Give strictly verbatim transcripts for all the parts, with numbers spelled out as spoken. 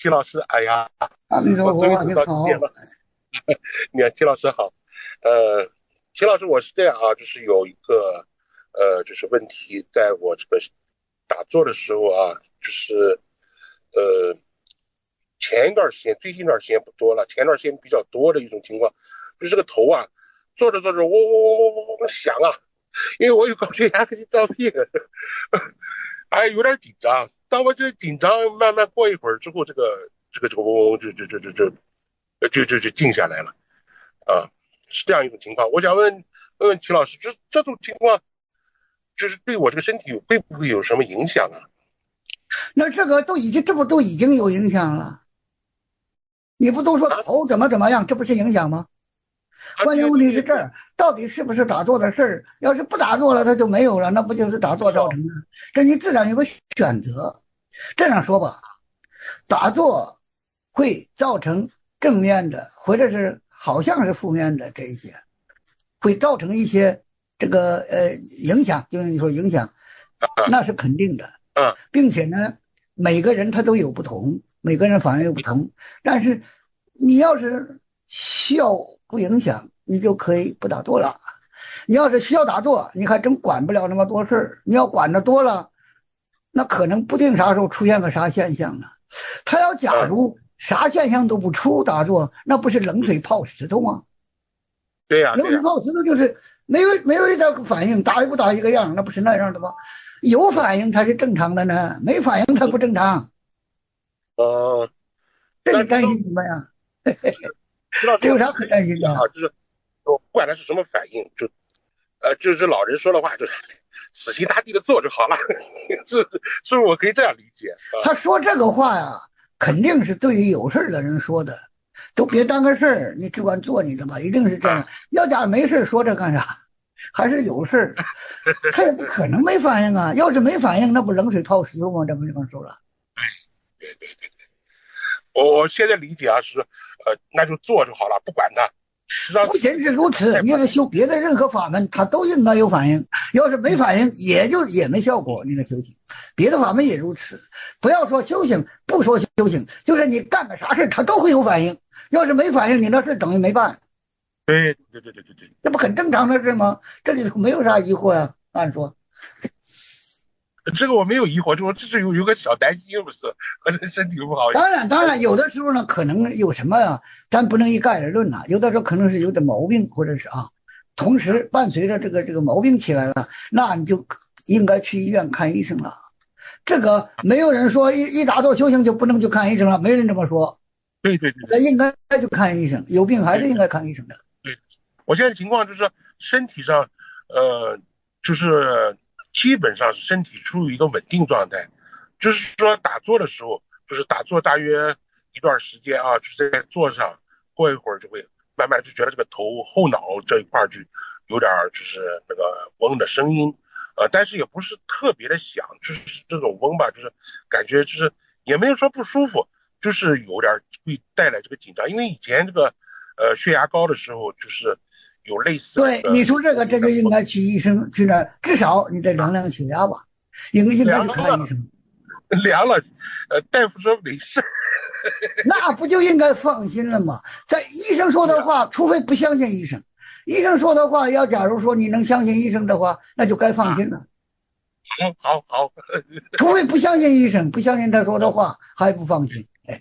齐老师，哎呀， 阿弥陀佛， 我终于等你好。 到今天了。你好，齐老师好。呃，齐老师，我是这样啊，就是有一个呃，就是问题，在我这个打坐的时候啊，就是呃，前一段时间，最近一段时间不多了，前一段时间比较多的一种情况，就是这个头啊，坐着坐着嗡嗡嗡嗡嗡嗡响啊，因为我有高血压和心脏病，哎，有点紧张。当我这紧张慢慢过一会儿之后，这个这个这个嗡嗡就就就就就就就就静下来了啊，是这样一种情况。我想问问问齐老师，这这种情况就是对我这个身体会不会有什么影响啊？ 那这个都已经，这不都已经有影响了？你不都说啊头怎么怎么样，这不是影响吗？ 啊， 关键问对对对对， 题是这儿，到底是不是打坐的事儿？要是不打坐了，它就没有了，那不就是打坐造哦， 成的？这你自然有个选择。这样说吧，打坐会造成正面的，或者是好像是负面的这一些，会造成一些这个呃影响，就是你说影响，那是肯定的。 啊， 并且呢，每个人他都有不同，每个人反应有不同。但是你要是需要不影响，你就可以不打坐了。你要是需要打坐，你还真管不了那么多事儿。你要管的多了，那可能不定啥时候出现个啥现象呢。他要假啊， 如啥现象都不出打坐，那不是冷嗯， 水泡石头吗？ 对呀对呀， 冷水泡石头就是没有没有一点反应，打也不打一个样，那不是那样的吗？有嗯反应才是正常的呢，没反应它嗯， 不正常。 呃， 这你担那这种心什么呀？ 齐老师， 这有啥可我一直理担心的？ 解啊，就是我不管他是什么反应，就呃，就是老人说的话，就死心塌地的做就好了，是是不是我可以这样理解啊？ 他说这个话呀，肯定是对于有事的人说的，都别当个事儿，你只管做你的吧，一定是这样。 啊， 要假没事说这干啥？还是有事儿，他也不可能没反应啊。要是没反应，那不冷水泡石头吗？这不就跟说了？ 对对对，我我现在理解啊是，呃，那就做就好了，不管他。实际上不仅是如此， 太烦了。 你是修别的任何法门，它都应该有反应。要是没反应，也就也没效果。你的修行，别的法门也如此。不要说修行，不说修行，就是你干个啥事它都会有反应。要是没反应，你那事等于没办， 对对对对对对， 这不很正常的事吗？这里头没有啥疑惑呀。按说， 这个我没有疑惑，就我只是有有个小担心，不是，可能身体不好。 当然，当呃然，有的时候呢，可能有什么呀，咱不能一概而论呐。有的时候可能是有点毛病，或者是啊，同时伴随着这个这个毛病起来了，那你就应该去医院看医生了。这个没有人说一一打坐修行就不能去看医生了，没人这么说。 对对对对那应该去看医生，有病还对是应该看医生的。 对，我现在情况就是身体上，呃，就是基本上是身体处于一个稳定状态，就是说打坐的时候，就是打坐大约一段时间啊，就是在坐上，过一会儿就会慢慢就觉得这个头后脑这一块就有点就是那个嗡的声音，呃，但是也不是特别的响，就是这种嗡吧，就是感觉就是也没有说不舒服，就是有点会带来这个紧张，因为以前这个呃血压高的时候，就是有类似的这对，你个说这个， 头晕的嗡， 这就应该去医生去那儿，至少你得量量血压吧，应应该去凉了看医生。 凉了，呃，大夫说没事。 那不就应该放心了吗？在医生说对呀、 的话，除非不相信医生，医生说的话，要假如说你能相信医生的话，那就该放啊， 心了。 好好好， 除非不相信医生，不相信他说的话，还不放心。哎，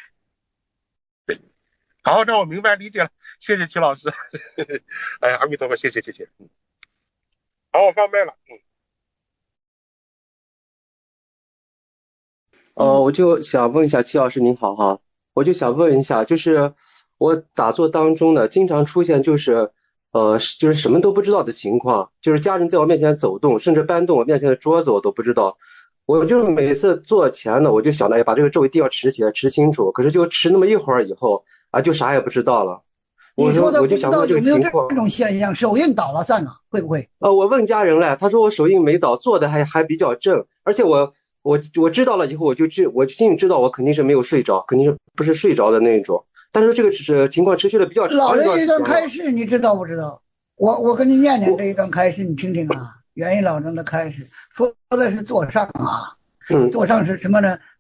好，那我明白理解了，谢谢齐老师。哎，阿弥陀佛，谢谢谢谢。嗯，好，我放麦了。嗯， 呃，我就想问一下戚老师您好哈，我就想问一下，就是我打坐当中呢，经常出现就是呃就是什么都不知道的情况，就是家人在我面前走动，甚至搬动我面前的桌子我都不知道。我就是每次做前呢，我就想着哎把这个咒一定要持起来，持清楚。可是就持那么一会儿以后啊，就啥也不知道了。我说你说的我就想问问这个不知道有没有情况。 这种现象？手印倒了散了，会不会？ 呃，我问家人了，他说我手印没倒，坐的还还比较正，而且我我我知道了以后，我就知我心里知道我肯定是没有睡着，肯定是不是睡着的那种。但是这个只是情况持续了比较长一老人一段段时间了。 开示，你知道不知道？我我给你念念这我一段开示，你听听啊。元一老人的开示说的是座上啊， 嗯座上是什么呢？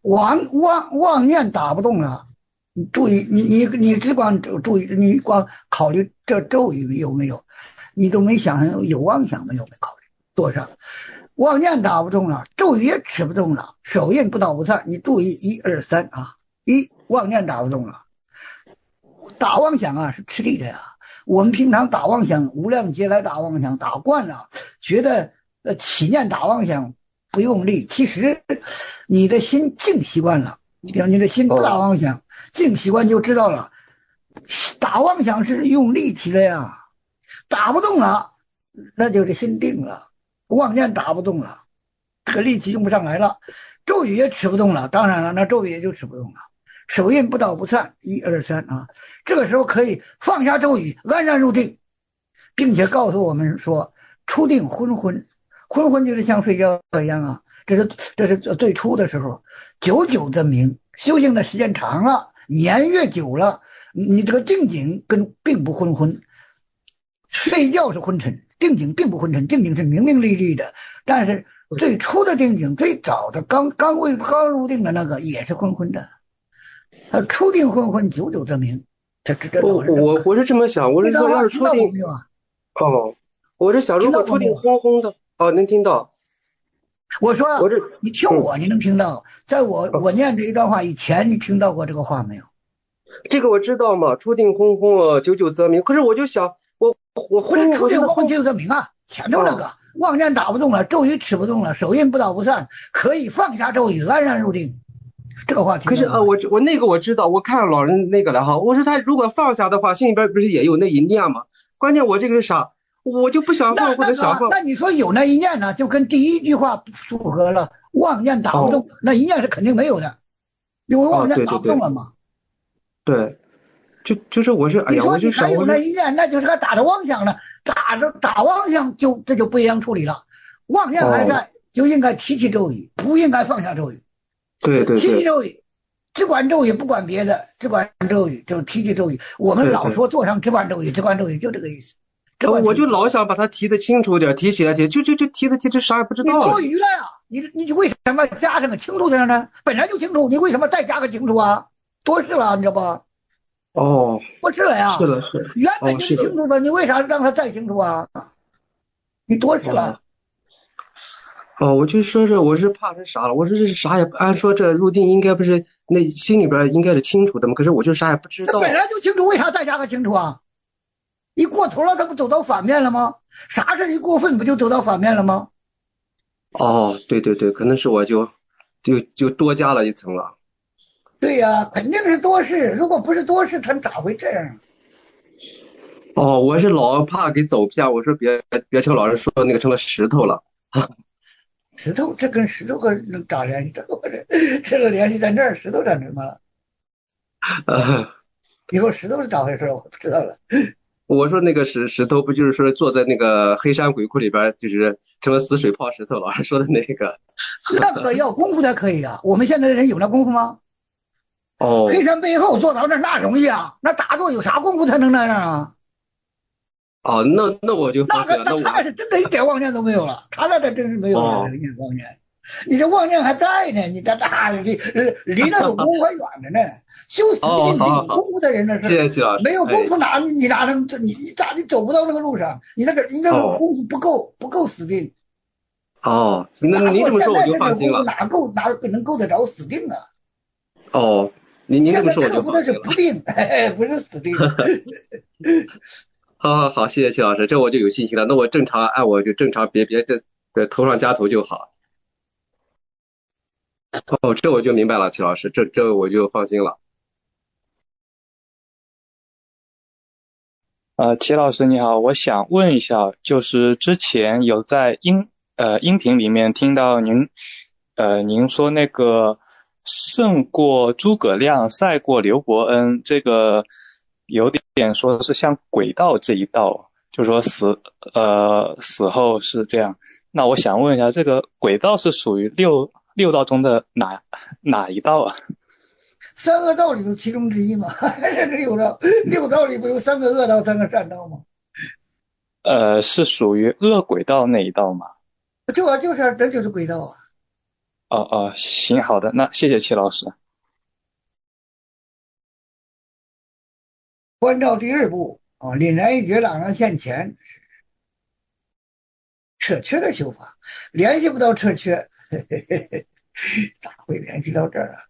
妄妄妄念打不动了，你注意，你你你只管注意，你光考虑这咒语有没有，你都没想有妄想没有没考虑多少。妄念打不动了，咒语也持不动了，手印不到不散。你注意一二三啊，一妄念打不动了，打妄想啊是吃力的呀。我们平常打妄想，无量劫来打妄想，打惯了，觉得呃起念打妄想不用力。其实你的心静习惯了，比如你的心不打妄想，静习惯就知道了。打妄想是用力气的呀，打不动了，那就是心定了。妄念打不动了，这个力气用不上来了，咒语也持不动了，当然了，那咒语也就持不动了。手印不倒不散，一二三啊，这个时候可以放下咒语，安然入定，并且告诉我们说，初定昏昏，昏昏就是像睡觉一样啊，这是这是最初的时候，久久则明。修行的时间长了，年月久了，你这个定境跟并不昏昏，睡觉是昏沉。定境并不昏沉，定境是明明丽丽的，但是最初的定境，最早的刚刚为刚入定的那个也是昏昏的。他初定昏昏，久久则明。这这这， 我我我是这么想，我是说要是初定，哦，我是想如果初定昏昏的，哦，能听到。 我说， 我这你听我，你能听到？在我我念这一段话以前，你听到过这个话没有？ 这个我知道嘛，初定昏昏，久久则明。可是我就想。我我不是初定昏昏久久则明啊！前头那个、哦、妄念打不动了，咒语持不动了，手印不倒不散，可以放下咒语，安然入定。这个话题。 可是啊，我我那个我知道，我看老人那个了哈。我说他如果放下的话，心里边不是也有那一念吗？关键我这个是啥？我就不想放或者想放。 那, 那, 那你说有那一念呢，就跟第一句话符合了。妄念打不动，哦、那一念是肯定没有的，因为妄念打不动了嘛。 哦、对, 对, 对。就就是我是哎呀，我就想你说你还有那一念，那就是他打着妄想了，打着打妄想就这就不一样处理了。妄念还在，哦、就应该提起咒语，不应该放下咒语。 对对对， 提起咒语，只管咒语不管别的，只管咒语就提起咒语。我们老说坐上只管咒语，只管咒语就这个意思。 我就老想把它提得清楚点，提起来就就就就提的提这啥也不知道。 你多余了呀！你你为什么加上个清楚在呢？本来就清楚，你为什么再加个清楚啊？多事了，你知道不？ 哦， 不是了呀， 是的，是的， 原本就是清楚的， 哦、 你为啥让他再清楚啊？你多事了。 哦, 哦，我就说这我是怕是啥了，我说这是啥也按说这入定应该不是那心里边应该是清楚的嘛，可是我就啥也不知道。 那本来就清楚，为啥再加个清楚啊？一过头了，他不走到反面了吗？啥事一过分不就走到反面了吗？ 哦，对对对，可能是我就就就多加了一层了。 对呀、啊，肯定是多事。如果不是多事，他咋会这样？ 哦，我是老怕给走偏，我说别别成老人说那个成了石头了。 石头，这跟石头可能咋联系？这个联系在这儿，石头长什么了？ 呃， 你说石头是咋回事？我不知道了。 我说那个石石头不就是说坐在那个黑山鬼窟里边，就是成了死水泡石头，老师说的那个。 那个要功夫才可以啊！我们现在的人有那功夫吗？ 哦， 黑山背后做到那那容易啊？那打坐有啥功夫才能那样啊？ 哦，那那我就那个那他那是真的一点妄念都没有了，他那这真是没有了一点妄念。你这妄念还在呢，你这大离离那种功夫还远着呢。修死定没有功夫的人那是， 谢谢季老师。 没有功夫哪你你哪能你你咋你走不到那个路上？你那个你那个功夫不够不够死定。 哦，那您这么说我就放心了。 哪够哪能够得着死定啊？ 哦，您您这么说我就放心了。 克服的是不定，不是死定。 好好好，谢谢齐老师，这我就有信心了。那我正常按我就正常，别别这在头上加头就好。哦，这我就明白了，齐老师，这这我就放心了。 呃，齐老师你好，我想问一下，就是之前有在音呃音频里面听到您呃您说那个胜过诸葛亮，赛过刘伯恩，这个有点说是像鬼道这一道，就说死呃死后是这样。那我想问一下，这个鬼道是属于六六道中的哪哪一道啊？ 三恶道里头其中之一嘛，还是六道，六道里不有三个恶道，三个善道吗？ 呃，是属于恶鬼道那一道吗？ 就啊，就是这就是鬼道啊。 哦哦，行，好的，那谢谢戚老师。 关照第二步啊，凛然一绝，朗然现前，撤缺的修法，联系不到撤缺，嘿嘿嘿嘿，咋会联系到这儿啊？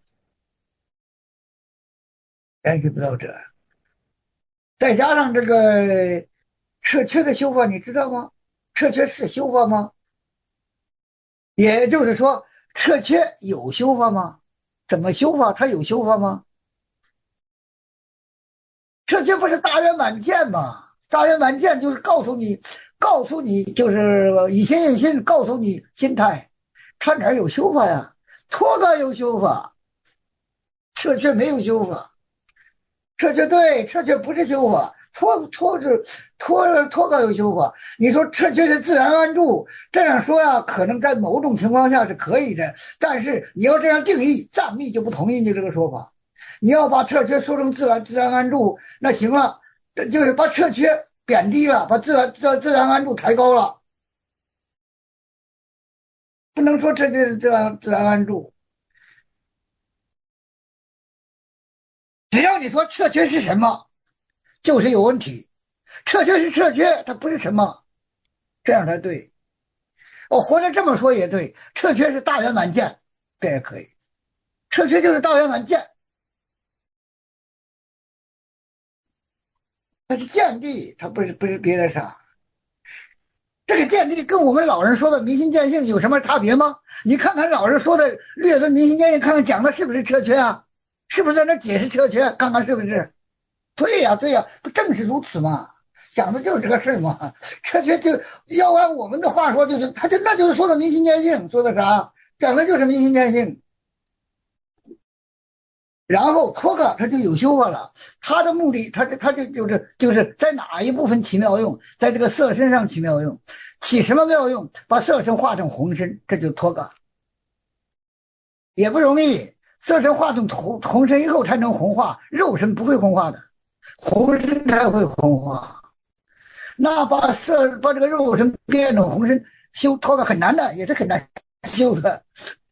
联系不到这儿，再加上这个撤缺的修法，你知道吗？撤缺是修法吗？也就是说，撤缺有修法吗？怎么修法？它有修法吗？撤缺不是大圆满见吗？大圆满见就是告诉你，告诉你就是以心印心，告诉你心态，它哪有修法呀？脱个有修法，撤缺没有修法。撤缺对，撤缺不是修法，脱脱是脱脱个有修法。你说撤缺是自然安住，这样说呀，可能在某种情况下是可以的，但是你要这样定义，藏密就不同意你这个说法。你要把撤缺说成自然自然安住，那行了，这就是把撤缺贬低了，把自然自自然安住抬高了，不能说撤缺是自然自然安住。只要你说撤缺是什么，就是有问题。撤缺是撤缺，它不是什么，这样才对。我活着这么说也对，撤缺是大圆满见，这也可以。撤缺就是大圆满见，它是见地，它不是不是别的啥。这个见地跟我们老人说的明心见性有什么差别吗？你看看老人说的略论明心见性，看看讲的是不是撤缺啊？是不是在那解释撤缺？看看是不是？对呀、啊、对呀、啊，不正是如此吗？讲的就是这个事儿嘛。撤缺就要按我们的话说，就是他就那就是说的明心见性，说的啥？讲的就是明心见性。然后托个他就有修法了，他的目的，他就他就就是就是在哪一部分起妙用，在这个色身上起妙用，起什么妙用？把色身化成红身，这就托个，也不容易。色身化成红红身以后才能红化，肉身不会红化的，红身才会红化。那把色把这个肉身变成红身，修托个很难的，也是很难修的。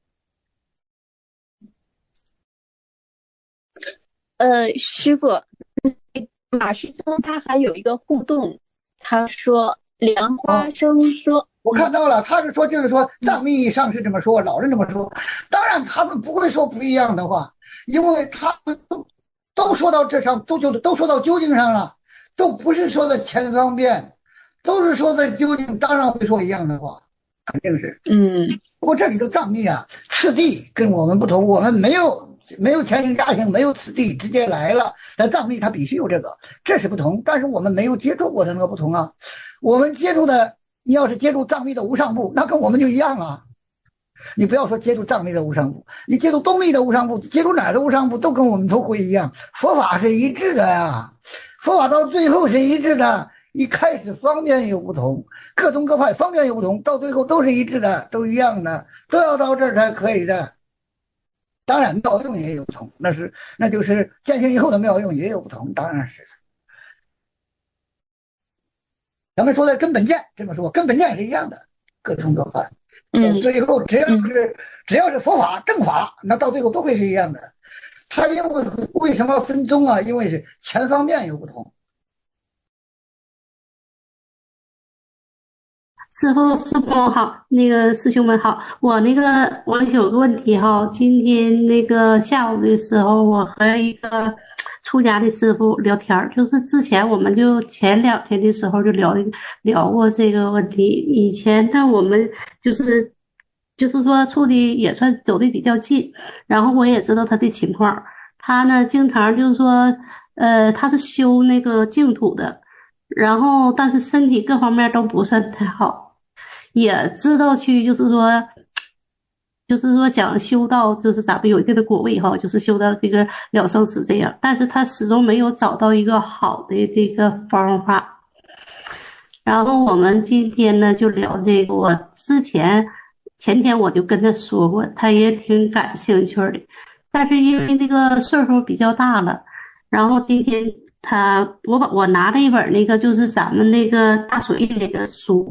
呃，师傅，马师兄他还有一个互动，他说莲花生说、哦， 我看到了，他是说就是说藏密上是这么说，老人这么说，当然他们不会说不一样的话，因为他们都都说到这上，都就都说到究竟上了，都不是说的前方便，都是说的究竟，当然会说一样的话，肯定是， 嗯。 不过这里的藏密啊，次第跟我们不同，我们没有。没有前行家行，没有此地，直接来了。但藏密它必须有这个，这是不同。但是我们没有接触过它那个不同啊。我们接触的，你要是接触藏密的无上部，那跟我们就一样了。你不要说接触藏密的无上部，你接触东密的无上部，接触哪儿的无上部，都跟我们都会一样。佛法是一致的呀，佛法到最后是一致的。一开始方面有不同，各宗各派方面有不同，到最后都是一致的，都一样的，都要到这儿才可以的。当然妙用也有不同，那是那就是见性以后的妙用也有不同，当然是。咱们说的根本见，这么说根本见是一样的，各宗各派，嗯，最后只要是、嗯、只要是佛法正法，那到最后都会是一样的。它因为为什么分宗啊？因为是前方面有不同。 师傅，师傅好，那个师兄们好，我那个我有个问题哈，今天那个下午的时候，我和一个出家的师傅聊天，就是之前我们就前两天的时候就聊聊过这个问题。以前呢，我们就是就是说处的也算走的比较近，然后我也知道他的情况，他呢经常就是说，呃，他是修那个净土的。然后但是身体各方面都不算太好，也知道去就是说就是说想修到就是咱们有一定的果位哈，就是修到这个了生死这样，但是他始终没有找到一个好的这个方法。然后我们今天呢就聊这个，我之前前天我就跟他说过，他也挺感兴趣的，但是因为这个岁数比较大了，然后今天他我把我拿了一本那个就是咱们那个大水印那个书，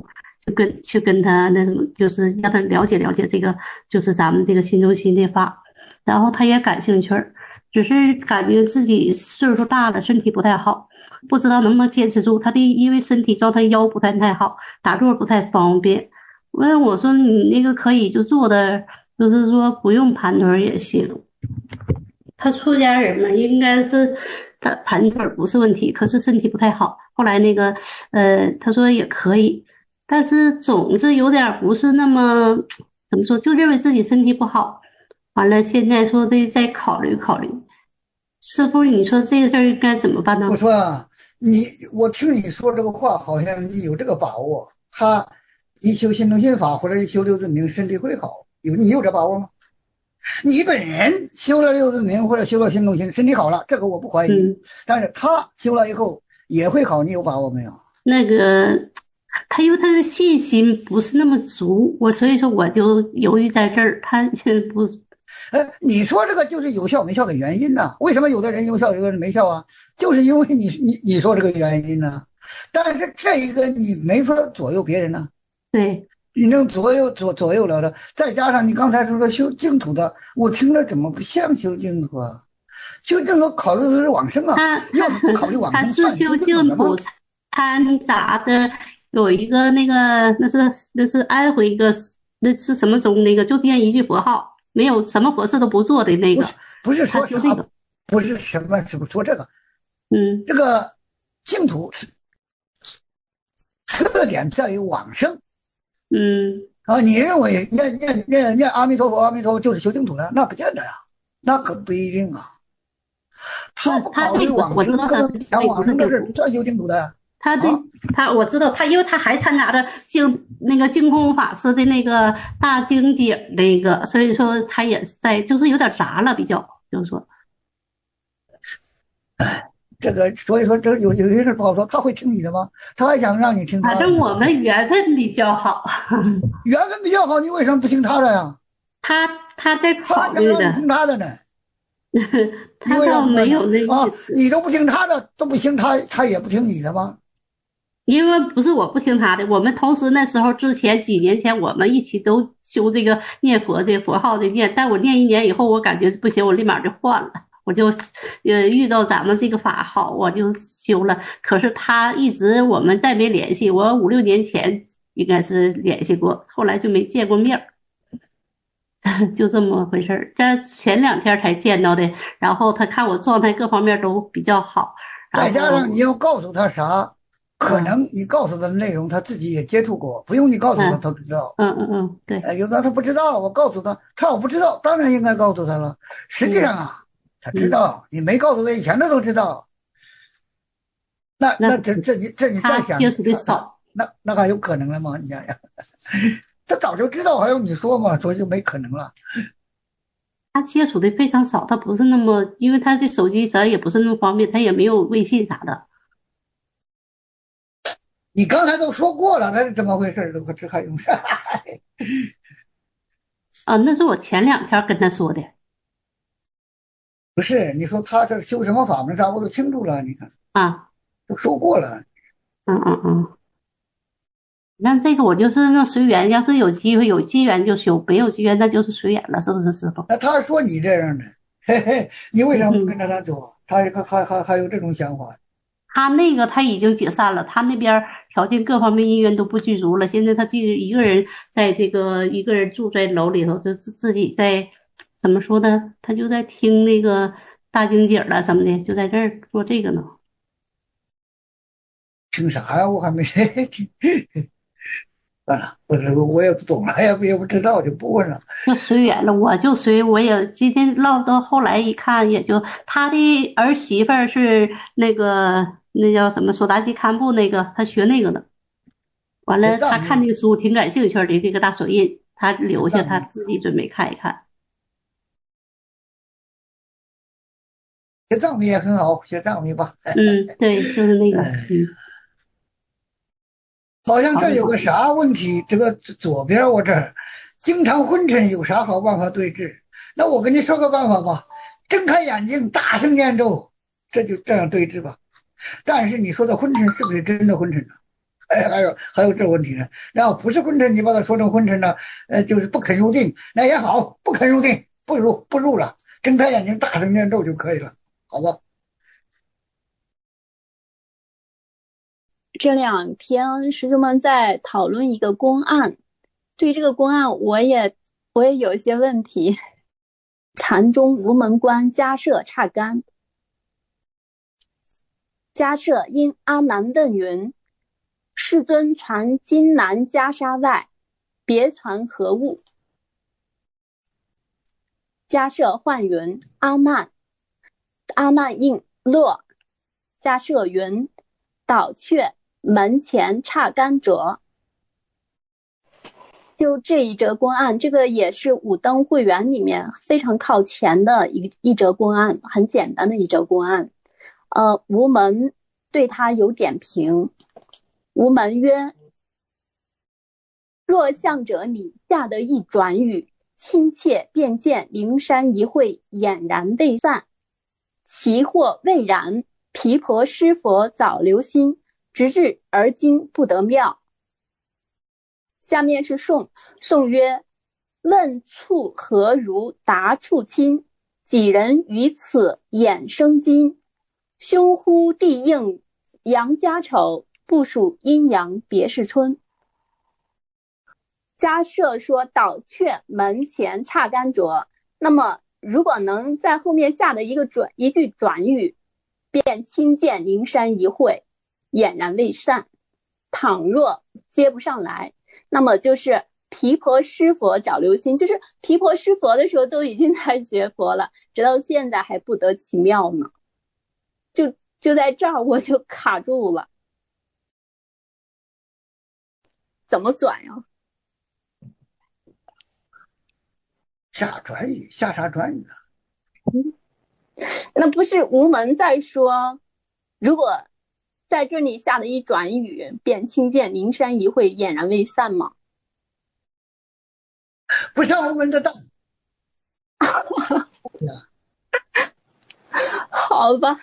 去跟去跟他那什么，就是让他了解了解这个，就是咱们这个新中心的法，然后他也感兴趣儿，只是感觉自己岁数大了，身体不太好，不知道能不能坚持住。他的因为身体状态腰不太太好，打坐不太方便。问我说你那个可以就坐的，就是说不用盘腿也行。他出家人嘛，应该是他盘腿不是问题，可是身体不太好。后来那个呃，他说也可以，但是总是有点不是那么怎么说，就认为自己身体不好。完了，现在说得再考虑考虑。师傅，你说这个事儿该怎么办呢？ 我说啊，你我听你说这个话，好像你有这个把握，他一修心中心法或者一修六字明，身体会好，有你有这把握吗？你本人修了六字明或者修了心中心，身体好了，这个我不怀疑。嗯、但是他修了以后也会好，你有把握没有？ 那个他因为他的信心不是那么足，我所以说我就犹豫在这儿。他不， 呃，你说这个就是有效没效的原因呢、啊？为什么有的人有效，有的人没效啊？就是因为你你你说这个原因呢、啊。但是这一个你没法左右别人呢、啊。 对。 你能左右左左右了的，再加上你刚才说的修净土的，我听着怎么不像修净土啊？修净土考虑的是往生啊，要是不考虑往生， 他是修净土掺杂的有一个那个那是那是安徽一个那是什么宗那个就念一句佛号，没有什么佛事都不做的那个， 不是说啥，不是什么什么说这个， 嗯， 这个净土特点在于往生。 嗯啊，你认为念念念念阿弥陀佛，阿弥陀佛就是修净土了？那不见得呀，那可不一定啊。他不考虑往生，根本想往生的是这修净土的。 他对、啊、他我知道，他因为他还掺杂着净那个净空法师的那个大经解那个，所以说他也在就是有点杂了，比较就是说， 哎。这个，所以说这有有些事不好说，他会听你的吗？他还想让你听他的。 反正我们缘分比较好， 缘分比较好，你为什么不听他的呀？ 他他在考虑的。 他想让你听他的呢。 他倒没有那意思、 啊。你都不听他的，都不行，他他也不听你的吗？ 因为不是我不听他的，我们同时那时候之前几年前我们一起都修这个念佛这个佛号的念，但我念一年以后，我感觉不行，我立马就换了。我就呃遇到咱们这个法好，我就修了。可是他一直我们再没联系，我五六年前应该是联系过，后来就没见过面就这么回事儿。这前两天才见到的，然后他看我状态各方面都比较好， 再加上你要告诉他啥，可能你告诉他的内容他自己也接触过，不用你告诉他他不知道。 嗯嗯嗯，对。 呃，有的他不知道，我告诉他，他要不知道，当然应该告诉他了。实际上啊。嗯他知道、嗯、你没告诉他以前他都知道，那那这这你这你再想， 接触的少， 那那还有可能了吗？你想想，他早就知道，还用你说吗？所以就没可能了。 他接触的非常少，他不是那么，因为他的手机咱也不是那么方便，他也没有微信啥的。 你刚才都说过了，那是怎么回事？这这还用啥？ 啊，那是我前两天跟他说的。 不是，你说他这修什么法门啥，我都清楚了。你看啊， 都说过了。 嗯嗯嗯。那这个我就是那随缘，要是有机会有机缘就修，没有机缘那就是随缘了，是不是师傅？ 那他说你这样的，嘿嘿，你为什么不跟着他走？嗯、他还还还还有这种想法？ 他那个他已经解散了，他那边条件各方面因缘都不具足了。现在他自己一个人在这个一个人住在楼里头，就自自己在。怎么说呢？他就在听那个大经解了什么的，就在这儿做这个呢。 听啥呀？我还没听。算了，不是我也不懂了，也不也不知道，就不问了。 就随缘了，我就随。我也今天唠到后来一看，也就他的儿媳妇是那个那叫什么索达基堪布那个，他学那个的。完了，他看那个书挺感兴趣的，这个大手印，他留下，他自己准备看一看。 学藏密也很好，学藏密吧。 嗯，对，就是那个。嗯， 好像这有个啥问题，这个左边我这儿经常昏沉，有啥好办法对治？那我跟你说个办法吧，睁开眼睛，大声念咒，这就这样对治吧。但是你说的昏沉是不是真的昏沉呢？ 哎，还有还有这个问题呢。然后不是昏沉，你把它说成昏沉呢，呃，就是不肯入定，那也好，不肯入定，不入不入了，睁开眼睛大声念咒就可以了，好吧？ 这两天师兄们在讨论一个公案，对这个公案我也我也有一些问题。禅宗无门关迦摄刹干，迦摄因阿难问云：世尊传金南袈裟外，别传何物？迦摄唤云：阿难。阿难应乐。迦摄云：倒却门前刹干者。就这一则公案，这个也是五灯会员里面非常靠前的一一则公案，很简单的一则公案。呃，无门对他有点评。无门曰：若向者你下的一转语，亲切便见灵山一会俨然未散，其或未然，毗婆施佛早留心，直至而今不得妙。下面是颂，颂曰：问处何如答处亲，几人于此衍生金，兄呼地应杨家丑，不属阴阳别是春。迦摄说倒却门前刹干着，那么如果能在后面下的一个转一句转语，便亲见灵山一会俨然未散，倘若接不上来，那么就是毗婆施佛早留心，就是毗婆施佛的时候都已经在学佛了，直到现在还不得其妙呢。就就在这儿我就卡住了，怎么转呀？ 下转语，下啥转语啊？ 那不是无门在说，如果在这里下的一转语，便亲见灵山一会俨然未散吗？ 不上无门的当。 好吧。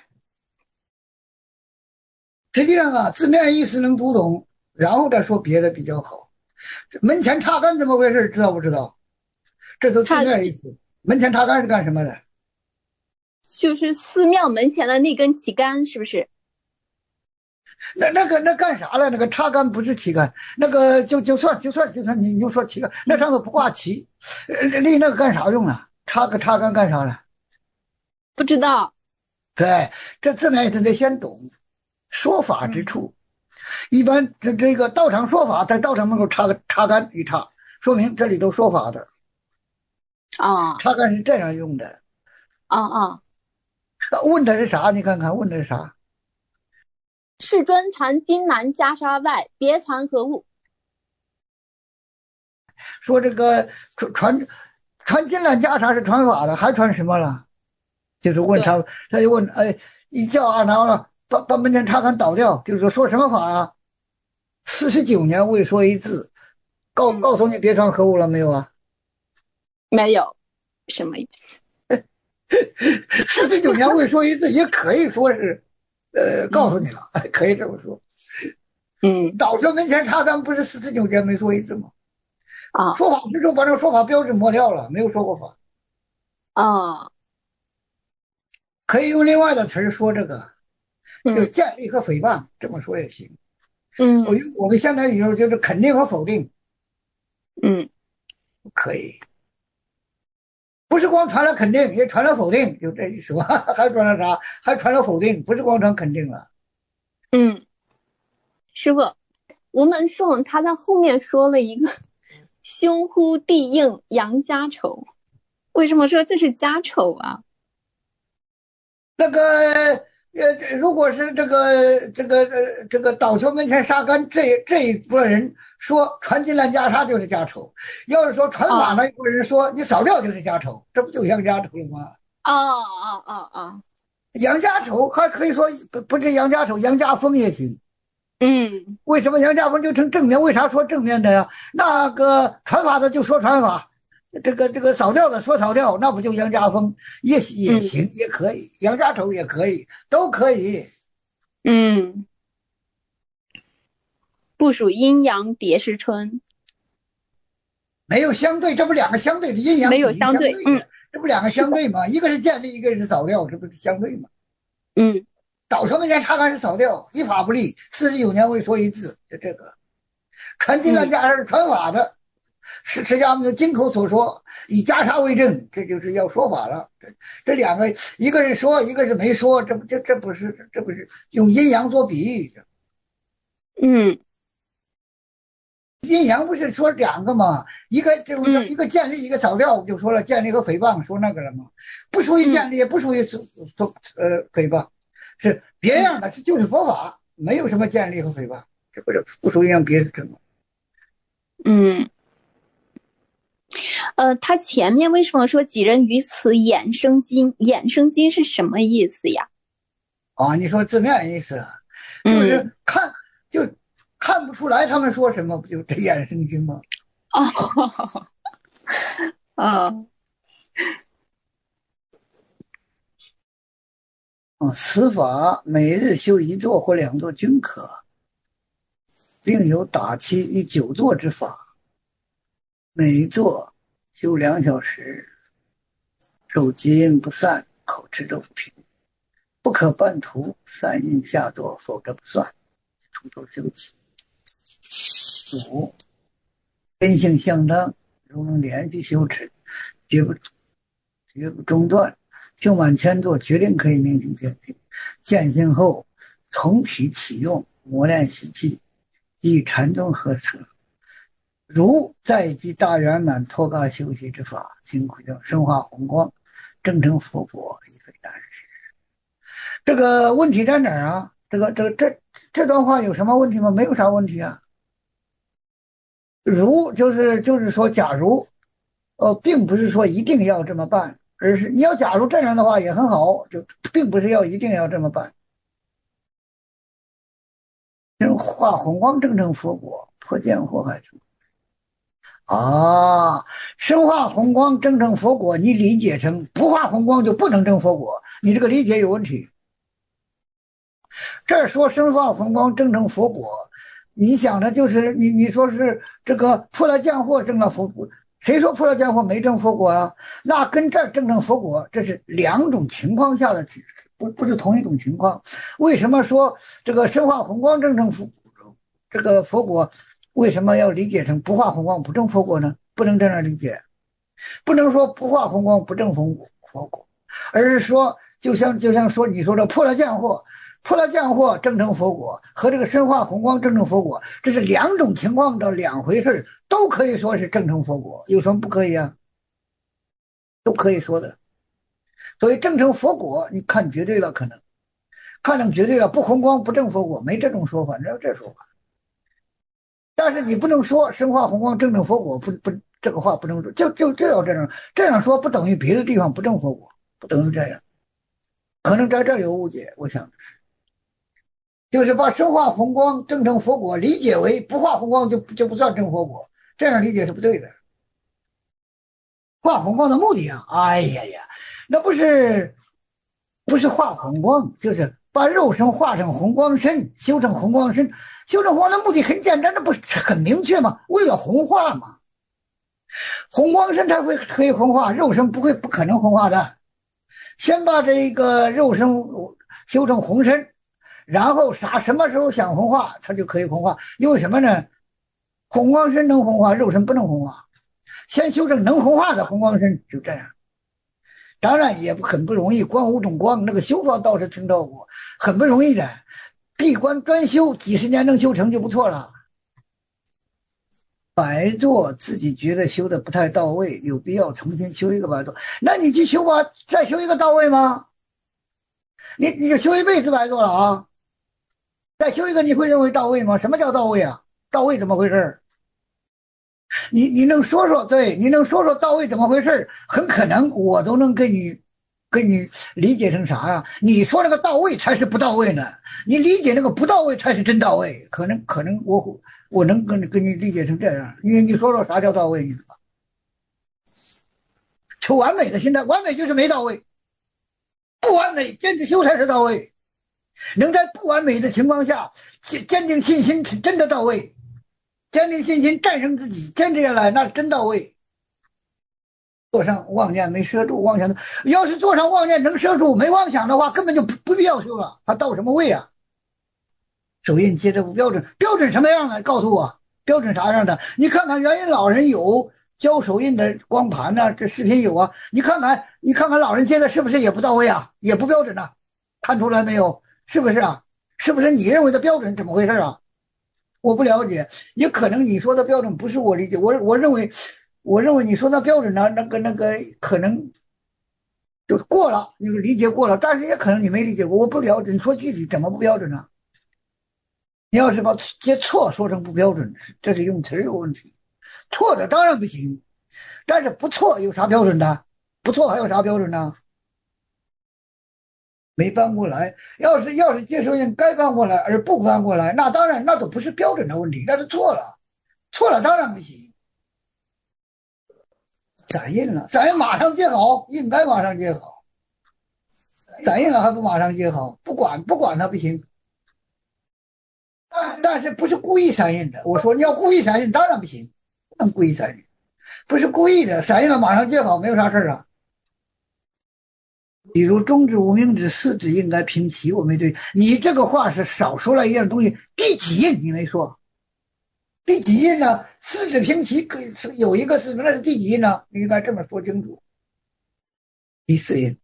实际上啊，字面意思能读懂，然后再说别的比较好。门前插杆怎么回事？知道不知道？这都字面意思。门前插杆是干什么的？ 就是寺庙门前的那根旗杆，是不是？ 那那个那干啥了？那个插杆不是旗杆，那个就就算就算就算你你就说旗杆，那上头不挂旗，立那个干啥用了？插个插杆干啥了？ 不知道。 对，这字面意思得先懂。说法之处，一般这这个道场说法，在道场门口插个插杆一插，说明这里都说法的。 啊， 插杆是这样用的。 啊啊！ 问的是啥？你看看问的是啥？ 世尊传金南袈裟外，别传何物？ 说这个传传传金兰袈裟是传法的，还传什么了？就是问他，他就问，哎，一叫阿难了，把把门前插杆倒掉，就是说说什么法啊？四十九年未说一字，告告诉你别传何物了没有啊？ 没有，什么意思？ 四十九年未说一字，也可以说是，呃，告诉你了，嗯、可以这么说。 嗯， 倒说门前插杆不是四十九年没说一字吗？ 啊， 说法之后把这个说法标志抹掉了，没有说过法。 啊， 可以用另外的词儿说这个， 嗯、 就是建立和诽谤，这么说也行。 嗯， 我用我们现在语言就是肯定和否定。 嗯， 可以。不是光传了肯定，也传了否定，就这意思吧？还传了啥？还传了否定，不是光传肯定了。 嗯，师傅，无门颂他在后面说了一个兄呼地应杨家丑，为什么说这是家丑啊？ 那个呃，如果是这个这个呃这个倒球门前杀杆这这一波人说传金兰袈裟就是家丑，要是说传法那一波人说你扫掉就是家丑，这不就杨家丑了吗？ 哦哦哦哦， 杨家丑还可以说不不是杨家丑，杨家风也行。 嗯， 为什么杨家风就成正面？为啥说正面的呀？那个传法的就说传法，这个这个扫掉的说扫掉，那不就杨家风也也行、嗯、也可以，杨家丑也可以，都可以。 嗯，不不属阴阳别时春。 没有相对，这不两个相对的阴阳没有相对，嗯， 这不两个相对吗？一个是建立，一个是扫掉，这不是相对吗？ 嗯， 早朝面前查看是扫掉，依法不立，四十九年未说一字，就这个。传经量家是传法的，是释迦牟尼金口所说，以袈裟为证，这就是要说法了。这这两个，一个是说，一个是没说，这不这这不是这不是用阴阳做比喻？ 嗯。 阴阳不是说两个吗？一个就嗯一个建立，一个扫掉，就说了建立和诽谤，说那个了吗？不属于建立，也不属于说呃诽谤，是别样的，是就是佛法，没有什么建立和诽谤，这不是不属于让别人证。 嗯，呃，他前面为什么说几人于此衍生经？衍生经是什么意思呀？ 啊，你说字面意思，就是看、嗯、就。看不出来他们说什么，不就这衍生经吗？ 哦，哦， 哦，此法每日修一座或两座均可，另有打七与九座之法，每一座修两小时，手结印不散，口持咒不停，不可半途散印下座，否则不算，从头修起。五，根性相当，如能连续修持，绝不绝不中断，修满千座，决定可以明心见性。见性后，重体启用，磨练习气，与禅宗合成。如在即大圆满脱伽修习之法，辛苦叫生化红光，正成佛果，亦非难事。这个问题在哪儿啊？这个这个这这段话有什么问题吗？没有啥问题啊。如就是就是说，假如，呃，并不是说一定要这么办，而是你要假如这样的话也很好，就并不是要一定要这么办。生化红光正成佛果，破见祸害什么？啊，生化红光正成佛果，你理解成不化红光就不能证佛果，你这个理解有问题。这儿说生化红光正成佛果。你想的就是你你说是这个破了降祸证了佛果，谁说破了降祸没证佛果啊？那跟这儿正正佛果这是两种情况下的，不不是同一种情况。为什么说这个生化红光正正佛这个佛果，为什么要理解成不化红光不证佛果呢？不能这样理解，不能说不化红光不证佛果，而是说就像就像说你说的破了降祸。破了降祸正成佛果和这个深化红光正成佛果，这是两种情况的两回事，都可以说是正成佛果，有什么不可以啊？都可以说的。所以正成佛果，你看绝对了，可能看成绝对了，不红光不正佛果，没这种说法，没有这说法。但是你不能说深化红光正成佛果，不不，这个话不能说，就就就要这样，这样说不等于别的地方不正佛果，不等于这样，可能在这儿有误解，我想是。就是把生化红光正成佛果理解为不化红光就就不算正佛果，这样理解是不对的。化红光的目的啊，哎呀呀，那不是不是化红光，就是把肉身化成红光身，修成红光身。修成红光的目的很简单，那不是很明确吗？为了红化嘛。红光身才会可以红化，肉身不会不可能红化的。先把这个肉身修成红身。然后啥什么时候想红化，它就可以红化。因为什么呢？红光身能红化，肉身不能红化。先修正能红化的红光身，就这样。当然也很不容易，观五种光，那个修法倒是听到过，很不容易的。闭关专修，几十年能修成就不错了。白座自己觉得修的不太到位，有必要重新修一个白座。那你去修吧，再修一个到位吗？你你就修一辈子白座了啊？再修一个你会认为到位吗？什么叫到位啊？到位怎么回事？你你能说说，对，你能说说到位怎么回事？很可能我都能给你给你理解成啥呀？你说那个到位才是不到位呢，你理解那个不到位才是真到位。可能可能我我能跟你跟你理解成这样。你你说说啥叫到位？你求完美的心态，完美就是没到位，不完美坚持修才是到位。 能在不完美的情况下坚坚定信心，真的到位。坚定信心，战胜自己，坚持下来，那真到位。做上妄念没摄住，妄想要是做上妄念能摄住，没妄想的话，根本就不不必要修了，还到什么位啊？手印接的不标准，标准什么样的？告诉我，标准啥样的？你看看元音老人有教手印的光盘呢、啊，这视频有啊。你看看，你看看老人接的是不是也不到位啊？也不标准啊？看出来没有？是不是啊？是不是你认为的标准？怎么回事啊？我不了解，也可能你说的标准不是我理解，我我认为，我认为你说的标准呢，那个那个可能就过了，你理解过了，但是也可能你没理解过，我不了解，你说具体怎么不标准呢？你要是把接错说成不标准，这是用词有问题，错的当然不行，但是不错有啥标准的？不错还有啥标准呢？没搬过来，要是要是接受人该搬过来而不搬过来，那当然那都不是标准的问题，那是错了，错了当然不行。散印了，散印马上接好，应该马上接好，散印了还不马上接好，不管不管它不行。但是不是故意散印的，我说你要故意散印当然不行，不能故意散印，不是故意的，散印了马上接好没有啥事啊。比如中指、无名指、四指应该平齐，我没对。你这个话是少说了一样东西，第几印你没说？第几印呢？四指平齐可以有一个四指，那是第几印呢？你应该这么说清楚。第四印，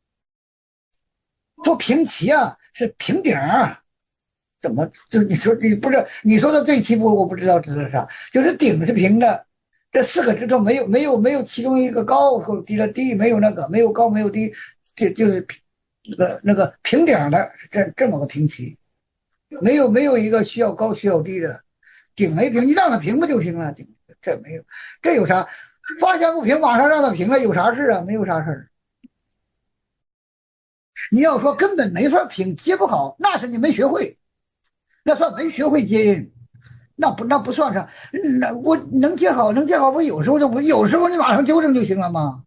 说平齐啊，是平顶啊，怎么就你说你不是你说的最起步，我不知道指的是啥，就是顶是平的，这四个指头没有没有没有其中一个高或低了低，没有那个没有高没有低。这就是那个那个平顶的，这这么个平齐，没有没有一个需要高需要低的，顶没平，你让它平不就行了？顶这没有，这有啥？发现不平，马上让它平了，有啥事啊？没有啥事。你要说根本没法平，接不好，那是你没学会，那算没学会接音，那不那不算上。那我能接好，能接好，不有时候就不，有时候你马上纠正就行了吗？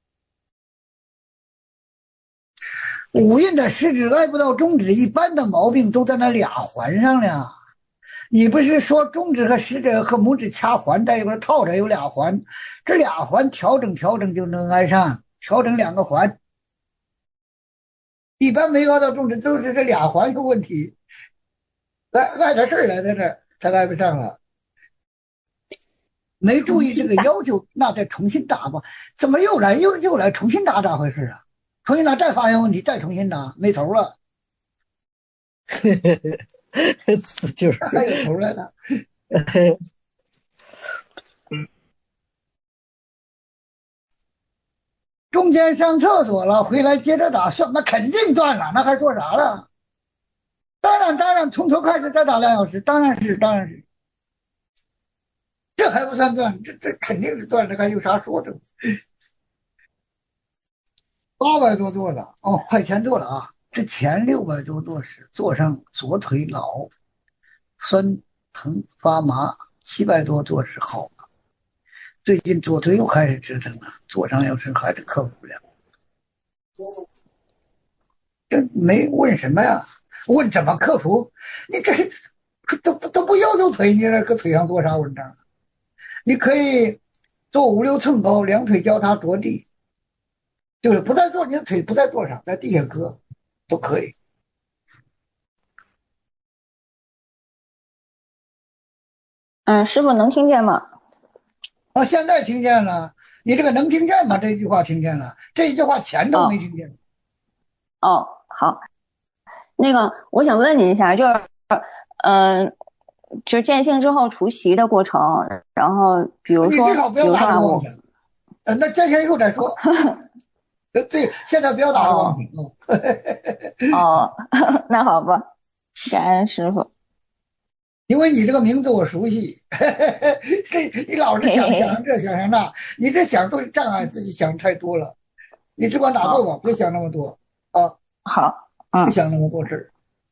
五印的食指挨不到中指，一般的毛病都在那俩环上了。你不是说中指和食指和拇指掐环在一块套着有俩环，这俩环调整调整就能挨上，调整两个环。一般没挨到中指都是这俩环有问题，挨挨着事儿了，在这他挨不上了。没注意这个要求，那再重新打吧。怎么又来又又来重新打，咋回事啊？重新打再发现问题，再重新打，没头了。 就是还有头来了。中间上厕所了，回来接着打，算那肯定断了，那还说啥了？当然当然，从头开始再打两小时，当然是当然是。这还不算断，这这肯定是断，这还有啥说的？八百多做了哦，快全做了啊！之前六百多做是坐上左腿老酸疼发麻，七百多做是好了。最近左腿又开始折腾了，坐上要是还是克服不了。这没问什么呀？问怎么克服？你这都都不要求腿，你这搁腿上做啥文章？你可以做五六寸高，两腿交叉着地。就是不再坐，你的腿不在坐上，在地下搁都可以。 嗯，师傅能听见吗？ 啊，现在听见了。你这个能听见吗？这句话听见了，这一句话前头没听见。 哦，哦好，那个我想问您一下，就是，嗯、呃，就见性之后除习的过程，然后比如说， 你最好不要打着妄想。呃，那见性以后再说。对，现在不要打着妄想。哦，那好吧，感恩师傅。 因为你这个名字我熟悉，这你老是想想这想想那，你这想都是障碍自己想太多了。你只管打坐吧，别想那么多啊。 好，嗯， 别想那么多事儿。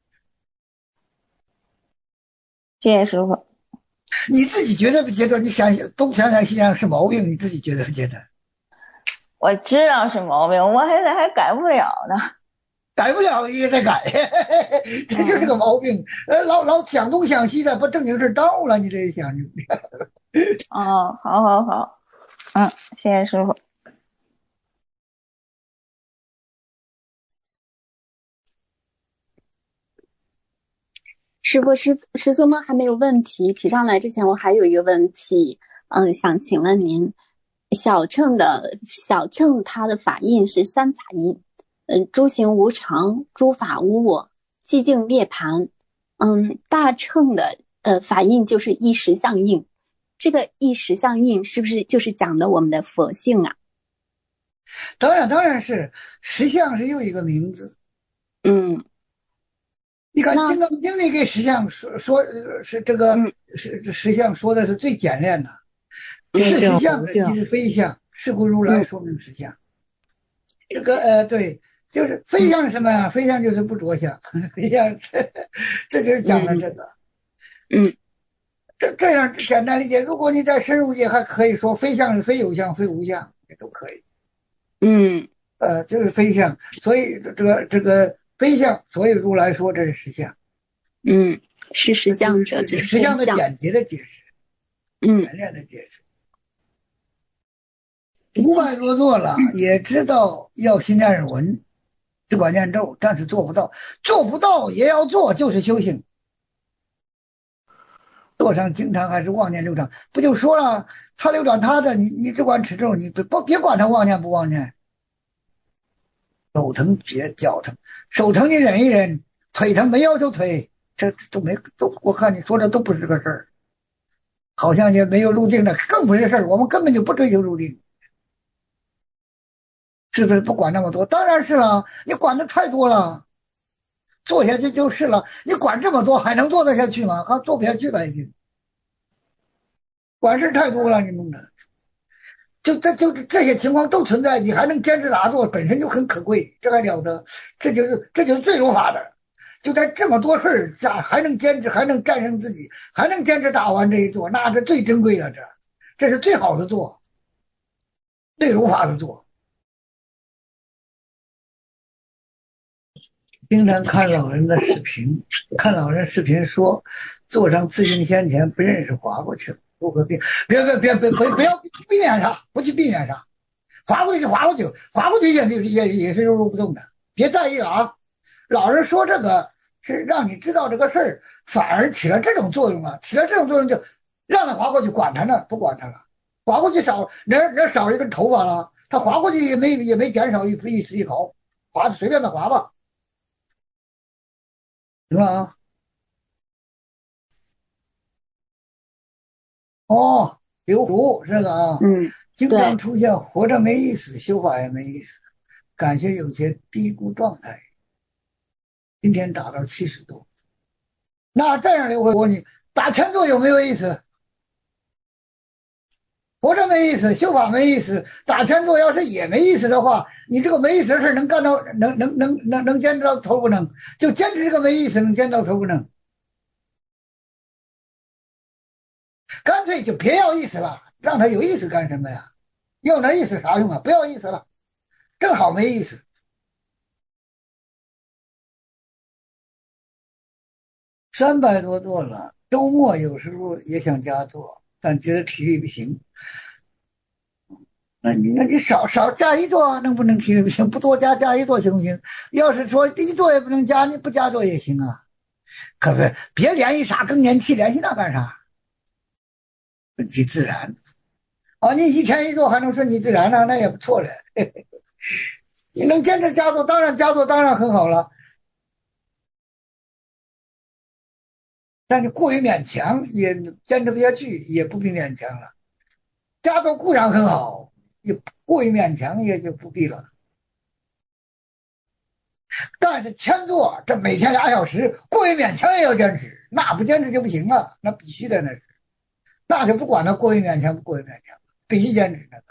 谢谢师傅。 你自己觉得不觉得？你想想，东想想西想是毛病，你自己觉得不觉得？ 我知道是毛病，我还还改不了呢。 改不了也得改，这就是个毛病。呃，老老想东想西的，把正经事耽误了，你这一想就。 哦，好好好，嗯，谢谢师傅。 师傅，师师兄们还没有问题提上来之前，我还有一个问题，嗯，想请问您，小乘的小乘它的法印是三法印，嗯，诸行无常，诸法无我，寂静涅槃。嗯，大乘的呃法印就是一实相印，这个一实相印是不是就是讲的我们的佛性啊？ 当然，当然是实相是又一个名字。 嗯。 你看《金刚经》里给实相说说是这个实实相说的是最简练的，是实相的即是非相，是故如来说明实相。这个呃对，就是非相是什么呀？非相就是不着相，非相这就是讲了这个。 嗯， 这这样简单理解。如果你再深入解，还可以说非相是非有相，非无相，也都可以。 嗯， 呃，就是非相，所以这个这个非相，所以如来说这是实相。 嗯，是实相者，这是实相的简洁的解释， 嗯， 简练的解释。五百多座了，也知道要心念耳闻，只管念咒，但是做不到，做不到也要做，就是修行。座上经常还是妄念流转，不就说了，他流转他的，你你只管持咒，你不别管他妄念不妄念。手疼觉脚疼，手疼你忍一忍，腿疼没要求腿，这都没都，我看你说的都不是个事儿，好像也没有入定的，更不是事儿。我们根本就不追求入定，是不是？不管那么多，当然是了，你管的太多了，做下去就是了。你管这么多，还能做得下去吗？还做不下去了，已经。管事太多了，你弄的。就这就这些情况都存在，你还能坚持打坐，本身就很可贵，这还了得？这就是这就是最如法的。就在这么多事儿下，还能坚持，还能战胜自己，还能坚持打完这一坐，那这最珍贵了，这这是最好的坐，最如法的坐。经常看老人的视频，看老人视频说，坐上自行先前不认识滑过去了，如何避？别别别别不不要避免啥，不去避免啥。滑过去就滑过去，滑过去也也也是悠悠不动的，别在意了啊！老人说这个是让你知道这个事儿，反而起了这种作用了，起了这种作用就让他滑过去，管他呢，不管他了。滑过去少人人少一根头发了，他滑过去也没也没减少一一丝一毫，滑随便他滑吧，行吧啊？哦，刘福这个啊， 嗯， 经常出现活着没意思，修法也没意思，感觉有些低估状态。今天打到七十多，那这样刘回我你打前座有没有意思？活着没意思，修法没意思，打前座要是也没意思的话，你这个没意思的事能干到能能能能能坚持到头不能？就坚持这个没意思能坚持到头不能？干脆就别要意思了，让他有意思干什么呀？要那意思啥用啊？不要意思了，正好没意思。三百多座了，周末有时候也想加座，但觉得体力不行。那你那你少少加一座，能不能体力不行？不多加加一座行不行？要是说一座也不能加，你不加座也行啊。可不是，别联系啥更年期，联系那干啥？顺其自然。哦，你一天一座还能顺其自然呢，那也不错了。嘿嘿，你能坚持加座，当然加座当然很好了。但是过于勉强也坚持不下去，也不必勉强了。加座固然很好，也过于勉强也就不必了。但是前座这每天俩小时，过于勉强也要坚持，那不坚持就不行了，那必须的那是，那就不管他过于勉强不过于勉强，必须坚持那个。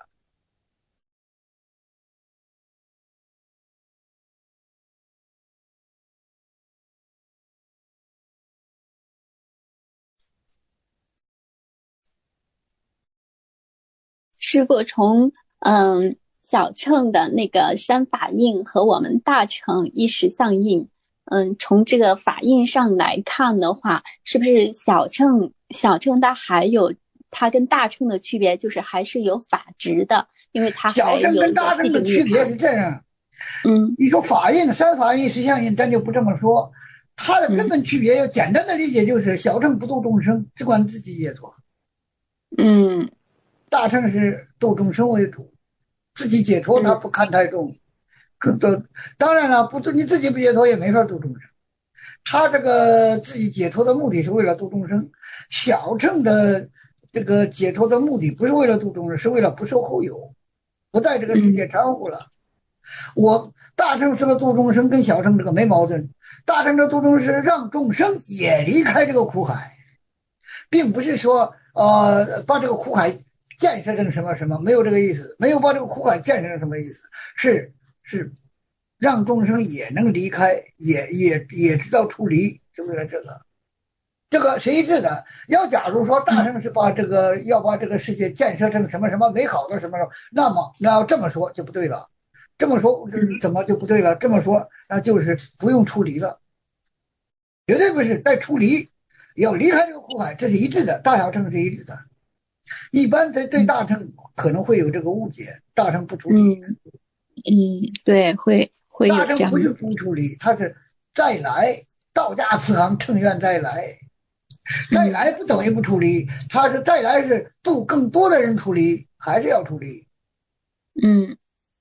师傅从嗯小乘的那个三法印和我们大乘一实相印，嗯，从这个法印上来看的话，是不是小乘小乘它还有它跟大乘的区别，就是还是有法执的，因为它还小乘有跟大乘的区别是这样， 嗯， 你说法印、三法印、实相印，咱就不这么说。它的根本区别，要简单的理解就是小乘不度众生，只管自己解脱。 嗯， 大乘是度众生为主，自己解脱他不看太重。可都当然了，不你自己不解脱也没法度众生。他这个自己解脱的目的是为了度众生，小乘的这个解脱的目的不是为了度众生，是为了不受后有，不在这个世界掺和了。我大乘是个度众生，跟小乘这个没矛盾。大乘的度众生是让众生也离开这个苦海，并不是说呃把这个苦海建设成什么什么，没有这个意思，没有把这个苦海建设成什么意思，是是让众生也能离开，也也也知道出离，是为了这个。这个是一致的。要假如说大乘是把这个要把这个世界建设成什么什么美好的什么什么，那么那要这么说就不对了。这么说怎么就不对了？这么说那就是不用出离了，绝对不是在出离，要离开这个苦海，这是一致的，大小乘是一致的。一般在对大乘可能会有这个误解，大乘不出离。 嗯嗯，对，会会有这样。 大乘不是不出离，它是再来，道家慈航，乘愿再来。再来不等于不出离，它是再来是度更多的人出离，还是要出离。 嗯。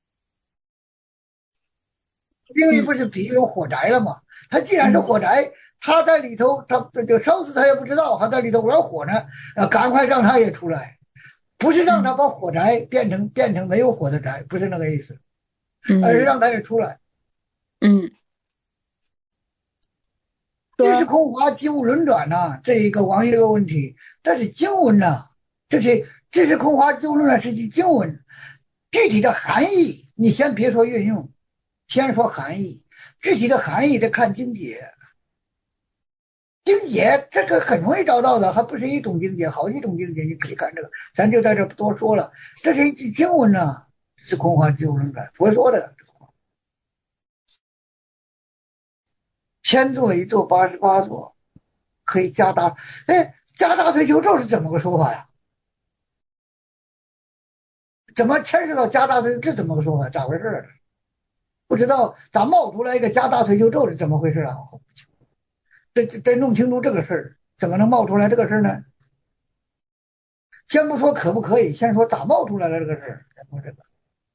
因为不是比喻火宅了吗？他既然是火宅，他在里头，他就烧死他也不知道，还在里头玩火呢，啊，赶快让他也出来，不是让他把火宅变成变成没有火的宅，不是那个意思，而是让他也出来。 嗯， 这是空华机物轮转呐、啊，这一个王爷这个问题，这是经文呐、啊，这是这是空华机物轮转是句经文，具体的含义你先别说运用。先说含义，具体的含义得看经解。经解这个很容易找到的，还不是一种经解，好几种经解，你可以看这个，咱就在这不多说了。这是一句经文呢、啊，是空华机物轮转，佛说的。千座一座八十八座，可以加大。哎，加大退休咒是怎么个说法呀？怎么牵涉到加大退休？这怎么个说法？咋回事啊？不知道咋冒出来一个加大退休咒是怎么回事啊？得得弄清楚这个事儿，怎么能冒出来这个事儿呢？先不说可不可以，先说咋冒出来了这个事儿。先说这个，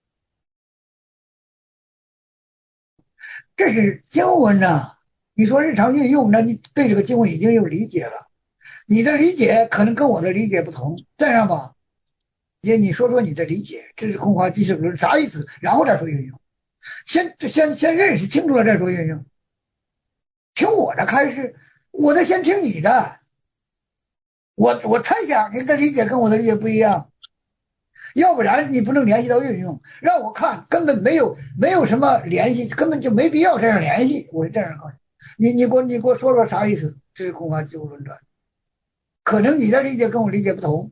这是经文呐、啊。你说日常运用，那你对这个经文已经有理解了，你的理解可能跟我的理解不同。这样吧，也你说说你的理解，这是空华即是轮啥意思？然后再说运用。先先先认识清楚了再说运用，听我的开示，我的先听你的。我我猜想你的理解跟我的理解不一样，要不然你不能联系到运用。让我看根本没有没有什么联系，根本就没必要这样联系。我是这样告诉你，你你给我你给我说说啥意思？这是空华机物轮转，可能你的理解跟我理解不同，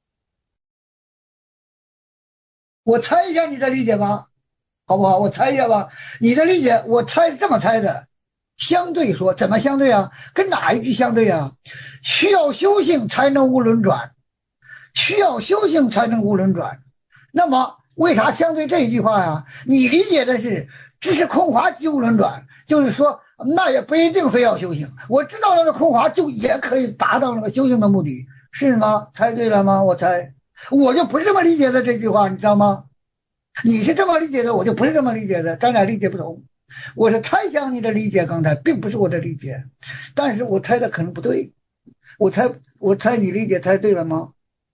我猜一下你的理解吧。好不好？我猜一下吧，你的理解，我猜是这么猜的。相对说，怎么相对啊？跟哪一句相对啊？需要修行才能无轮转，需要修行才能无轮转。那么为啥相对这一句话呀？你理解的是只是空华即无轮转，就是说那也不一定非要修行。我知道那个空华就也可以达到那个修行的目的，是吗？猜对了吗？我猜，我就不是这么理解的这句话，你知道吗？你是这么理解的，我就不是这么理解的，咱俩理解不同。我是猜想你的理解，刚才并不是我的理解，但是我猜的可能不对。我猜我猜你理解猜对了吗？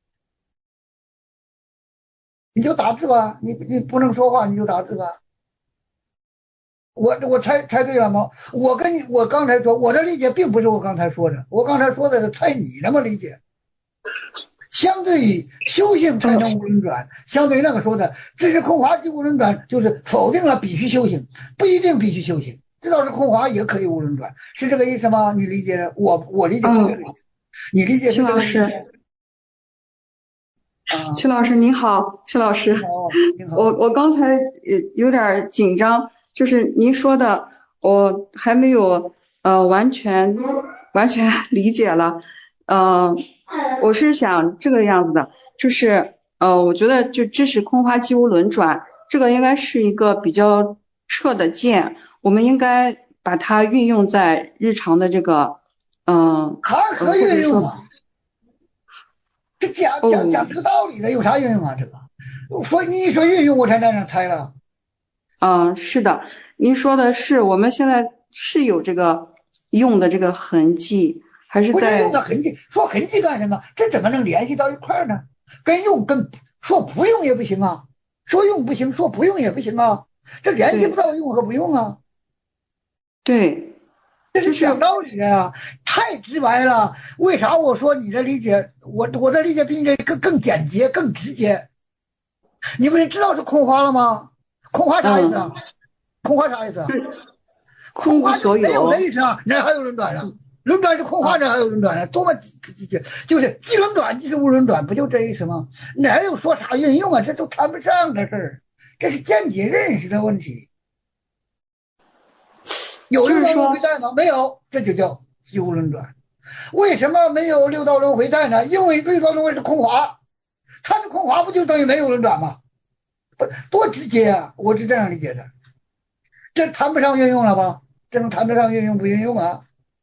你就打字吧，你你不能说话，你就打字吧。我我猜猜对了吗？我跟你我刚才说我的理解并不是我刚才说的，我刚才说的是猜你那么理解。相对于修行才能无轮转，相对于那个说的这是空华即无轮转，就是否定了必须修行，不一定必须修行，知道是空华也可以无轮转，是这个意思吗？你理解的？我我理解不是这个意思，你理解是这个意思。 曲老师您好，曲老师，我我刚才呃有点紧张，就是您说的我还没有呃完全完全理解了，呃，我是想这个样子的，就是呃，我觉得就知识空花机无轮转，这个应该是一个比较彻的见，我们应该把它运用在日常的这个嗯， 还可运用啊。这讲讲讲这个道理的有啥运用啊？这个，所以你一说运用，我才在那猜了。 嗯，是的，您说的是我们现在是有这个用的这个痕迹，还是在？ 不是用的痕迹，说痕迹干什么？这怎么能联系到一块呢？跟用跟说不用也不行啊，说用不行，说不用也不行啊，这联系不到用和不用啊。 对。 这是讲道理的呀，太直白了。为啥我说你的理解，我我的理解比你这更更简洁、更直接？你不是知道是空花了吗？空花啥意思啊？嗯、空花啥意思啊？空花就没有这意思啊，哪还有轮转啊？轮转是空花，哪还有轮转啊？多么就是既轮转即是无轮转，不就这意思吗？哪有说啥运用啊？这都谈不上的事儿，这是见解认识的问题。有六道轮回带吗？没有，这就叫机无轮转。为什么没有六道轮回带呢？因为六道轮回是空华，它的空华不就等于没有轮转吗？不，多直接啊！我是这样理解的，这谈不上运用了吧？这能谈得上运用不运用啊？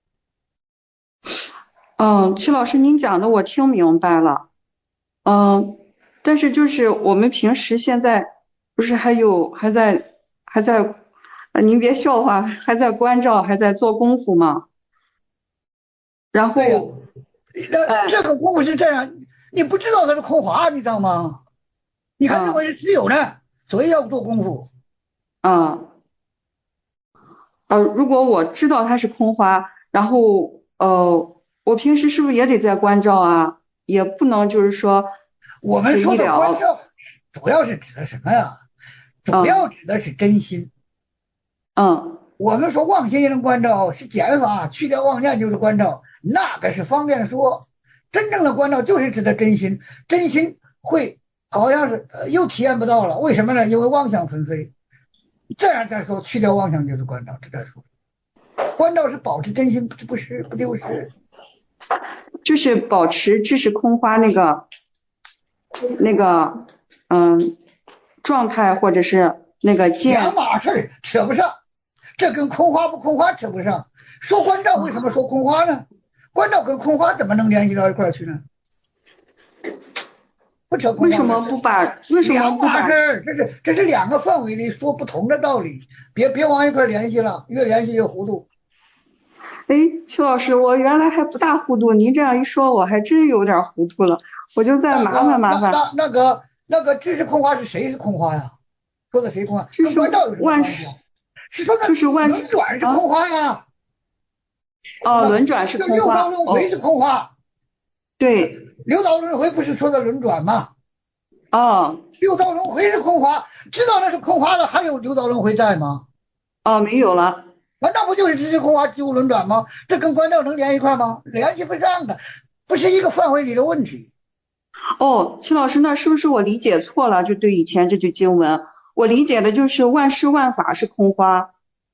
嗯，曲老师您讲的我听明白了，嗯，但是就是我们平时现在不是还有还在还在。呃，您别笑话，还在关照，还在做功夫吗？然后， 那这个功夫是这样，你不知道它是空华，你知道吗？你还认为是只有呢，所以要做功夫。 啊，呃，如果我知道它是空花，然后呃，我平时是不是也得在关照啊？也不能就是说， 我们说的关照，主要是指的什么呀？主要指的是真心。 嗯， 我们说妄心也能关照，是减法，去掉妄念就是关照，那个是方便说。真正的关照就是指的真心，真心会好像是、呃、又体验不到了，为什么呢？因为妄想纷飞。这样再说，去掉妄想就是关照，这再说，关照是保持真心，不是不就是？ 就是保持知识空花那个那个嗯状态，或者是那个见。 两码事扯不上。这跟空花不空花扯不上。说关照为什么说空花呢？关照跟空花怎么能联系到一块去呢？不扯空花。 为什么不把？为什么不把？ 两码事，这是这是两个范围里说不同的道理，别别往一块联系了，越联系越糊涂。 哎，邱老师，我原来还不大糊涂，您这样一说，我还真有点糊涂了，我就再麻烦麻烦。 那那那个那个知识空花是谁是空花呀？说的谁空花？ 跟关照有什么关系？是说的就是万轮转是空花呀。 哦，轮转是空花。 六道轮回是空花。 对。 六道轮回不是说的轮转吗？ 哦。 六道轮回是空花，知道那是空花了，还有六道轮回在吗？ 哦，没有了。 那不就是知识空花机无轮转吗？这跟关照能连一块吗？联系不上的，不是一个范围里的问题。 哦，秦老师，那是不是我理解错了？就对以前这句经文，我理解的就是万事万法是空花。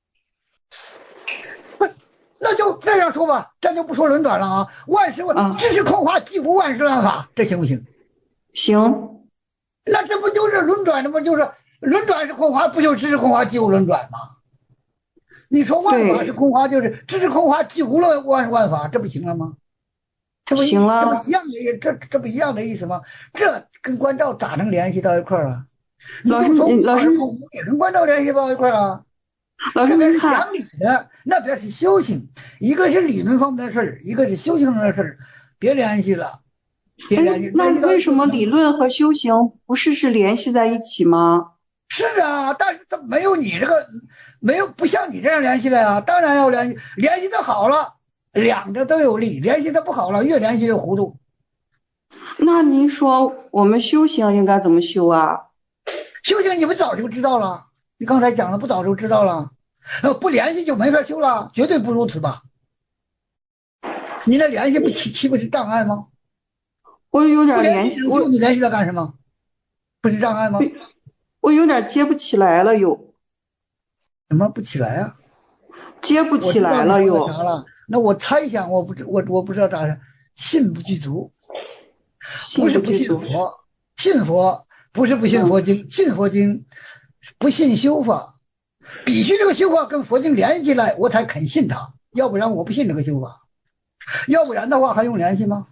不，那就这样说吧，咱就不说轮转了啊。万事万、嗯、知识空花即无万事万法，这行不行？ 行。 那这不就是轮转？这不就是轮转是空花，不就是知识空花即无轮转吗？你说万法是空花，就是知识空花即无论万万法，这不行了吗？这不行了， 这不一样的，这这不一样的意思吗？这跟关照咋能联系到一块儿啊？ 老师，老师也跟关照联系到一块儿啊？ 老师， 这边是讲理的，那边是修行，一个是理论方面的事儿，一个是修行上的事儿，别联系了，别联系。 那为什么理论和修行不是是联系在一起吗？ 是啊，但是它没有你这个，没有不像你这样联系的呀。当然要联系，联系的好了，两个都有利；联系的不好了，越联系越糊涂。 那您说我们修行应该怎么修啊？ 修行你们早就知道了，你刚才讲的不早就知道了，呃，不联系就没法修了，绝对不如此吧？你那联系不岂岂不是障碍吗？ 我有点联联系，我你联系他干什么？不是障碍吗？ 我有点接不起来了，有。 怎么不起来啊？ 接不起来了，又。 啥了？那我猜想，我不知我我不知道咋的，信不具足。不是不信佛，信佛不是不信佛经，嗯、信佛经，不信修法，必须这个修法跟佛经联系起来，我才肯信它，要不然我不信这个修法。要不然的话还用联系吗？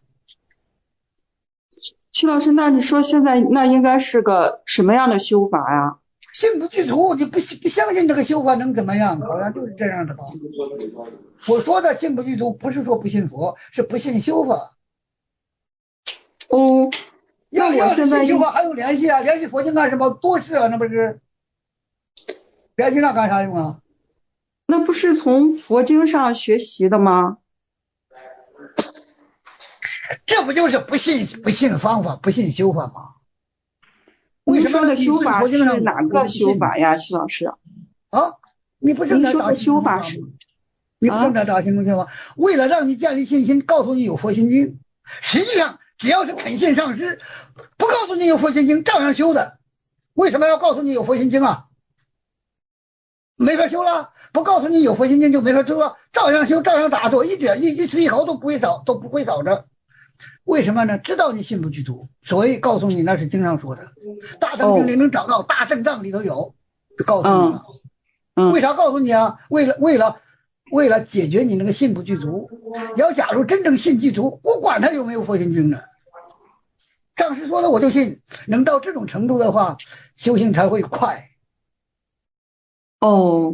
齐老师，那你说现在那应该是个什么样的修法呀？ 信不具足，你不不相信这个修法能怎么样？好像就是这样的吧。我说的信不具足，不是说不信佛，是不信修法。 哦， 要要是信修法还用联系啊？联系佛经干什么？多事啊，那不是？联系那干啥用啊？ 那不是从佛经上学习的吗？ 这不就是不信不信方法，不信修法吗？为什么说的修法是哪个修法呀，齐老师？ 啊，你不正在说的修法是？ 你不正在打心中吗？为了让你建立信心，告诉你有佛心经。实际上，只要是肯信上师，不告诉你有佛心经，照样修的。为什么要告诉你有佛心经啊？没法修了，不告诉你有佛心经就没法修了，照样修，照样打坐，一点一一丝一毫都不会少，都不会少着。为什么呢？知道你信不具足，所以告诉你那是经上说的，大乘经里能找到，大正藏里头有，就告诉你了。 嗯， 为啥告诉你啊？为了为了为了解决你那个信不具足。要假如真正信具足，我管他有没有佛心经呢？上师说的我就信，能到这种程度的话，修行才会快。 哦，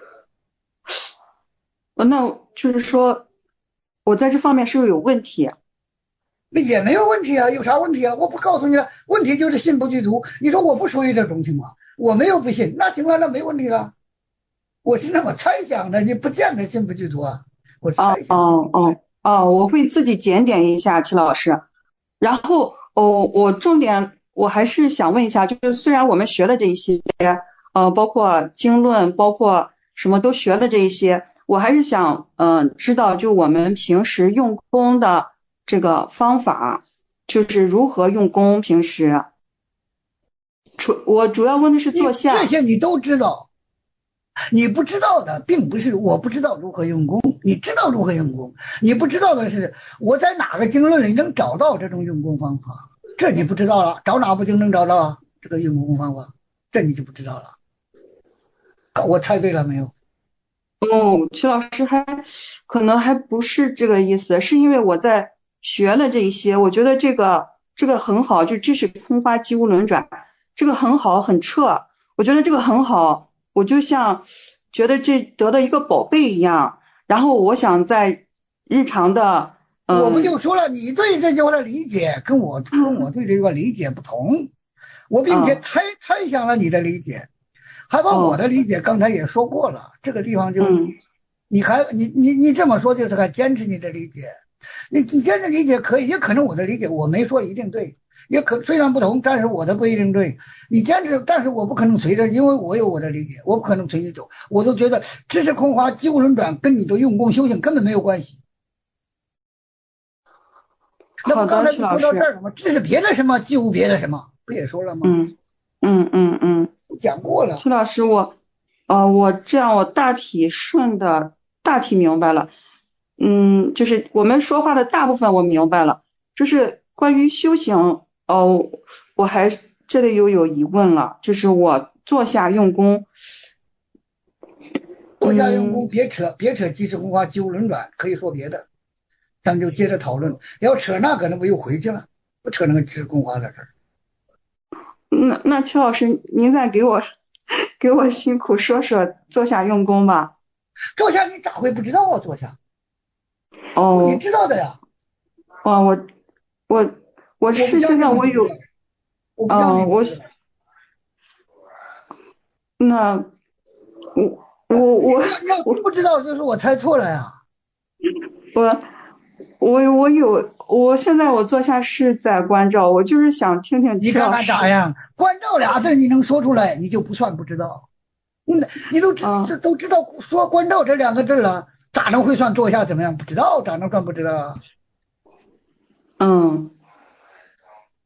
那就是说，我在这方面是不是有问题？ 那也没有问题啊，有啥问题啊？我不告诉你了，问题就是信不具足。你说我不属于这种情况，我没有不信，那行了，那没问题了。我是那么猜想的，你不见得信不具足啊。我猜想。 哦哦哦，我会自己检点一下，齐老师。然后哦，我重点我还是想问一下，就是虽然我们学了这一些，呃，包括经论，包括什么都学了这一些，我还是想嗯、呃、知道，就我们平时用功的这个方法，就是如何用功。平时，主我主要问的是坐下， 这些你都知道。你不知道的并不是我不知道如何用功，你知道如何用功。你不知道的是我在哪个经论里能找到这种用功方法，这你不知道了。找哪部经能找到啊？这个用功方法，这你就不知道了。我猜对了没有？ 哦，齐老师还可能还不是这个意思，是因为我在学了这一些，我觉得这个这个很好，就知识空花机无轮转，这个很好很彻，我觉得这个很好。我就像觉得这得了一个宝贝一样，然后我想在日常的，嗯、 我不就说了，你对这句话的理解跟我跟我对这个理解不同，我并且猜、嗯、猜想了你的理解，还把我的理解刚才也说过了，哦、这个地方就， 嗯、 你还你你你这么说就是还坚持你的理解，你你坚持理解可以，也可能我的理解我没说一定对。也可虽然不同，但是我的不一定对。你坚持，但是我不可能随着，因为我有我的理解，我不可能随你走。我都觉得知识空花机无轮转跟你的用功修行根本没有关系。那么刚才你说到这儿什么？这是别的什么，机无别的什么，不也说了吗？ 嗯嗯嗯嗯， 讲过了。 徐老师，我呃，我这样我大体顺的大体明白了。嗯，就是我们说话的大部分我明白了，就是关于修行。哦，我还这里又有疑问了，就是我坐下用功， 坐下用功，别扯，别扯即时空花机无轮转，可以说别的，咱们就接着讨论。要扯那个，那不又回去了？不扯那个即时空花的事儿。 那那邱老师，您再给我给我辛苦说说坐下用功吧。 坐下你咋会不知道啊？坐下， 哦， 你知道的呀。 哇，我我。我是现在我有，嗯，我那我我我要不知道就是我猜错了呀。 我我我有，我现在我坐下是在关照，我就是想听听你看看咋样？关照俩字你能说出来，你就不算不知道。你你都知、嗯、都知道说关照这两个字了，咋能会算坐下怎么样？不知道咋能算不知道啊？ 嗯。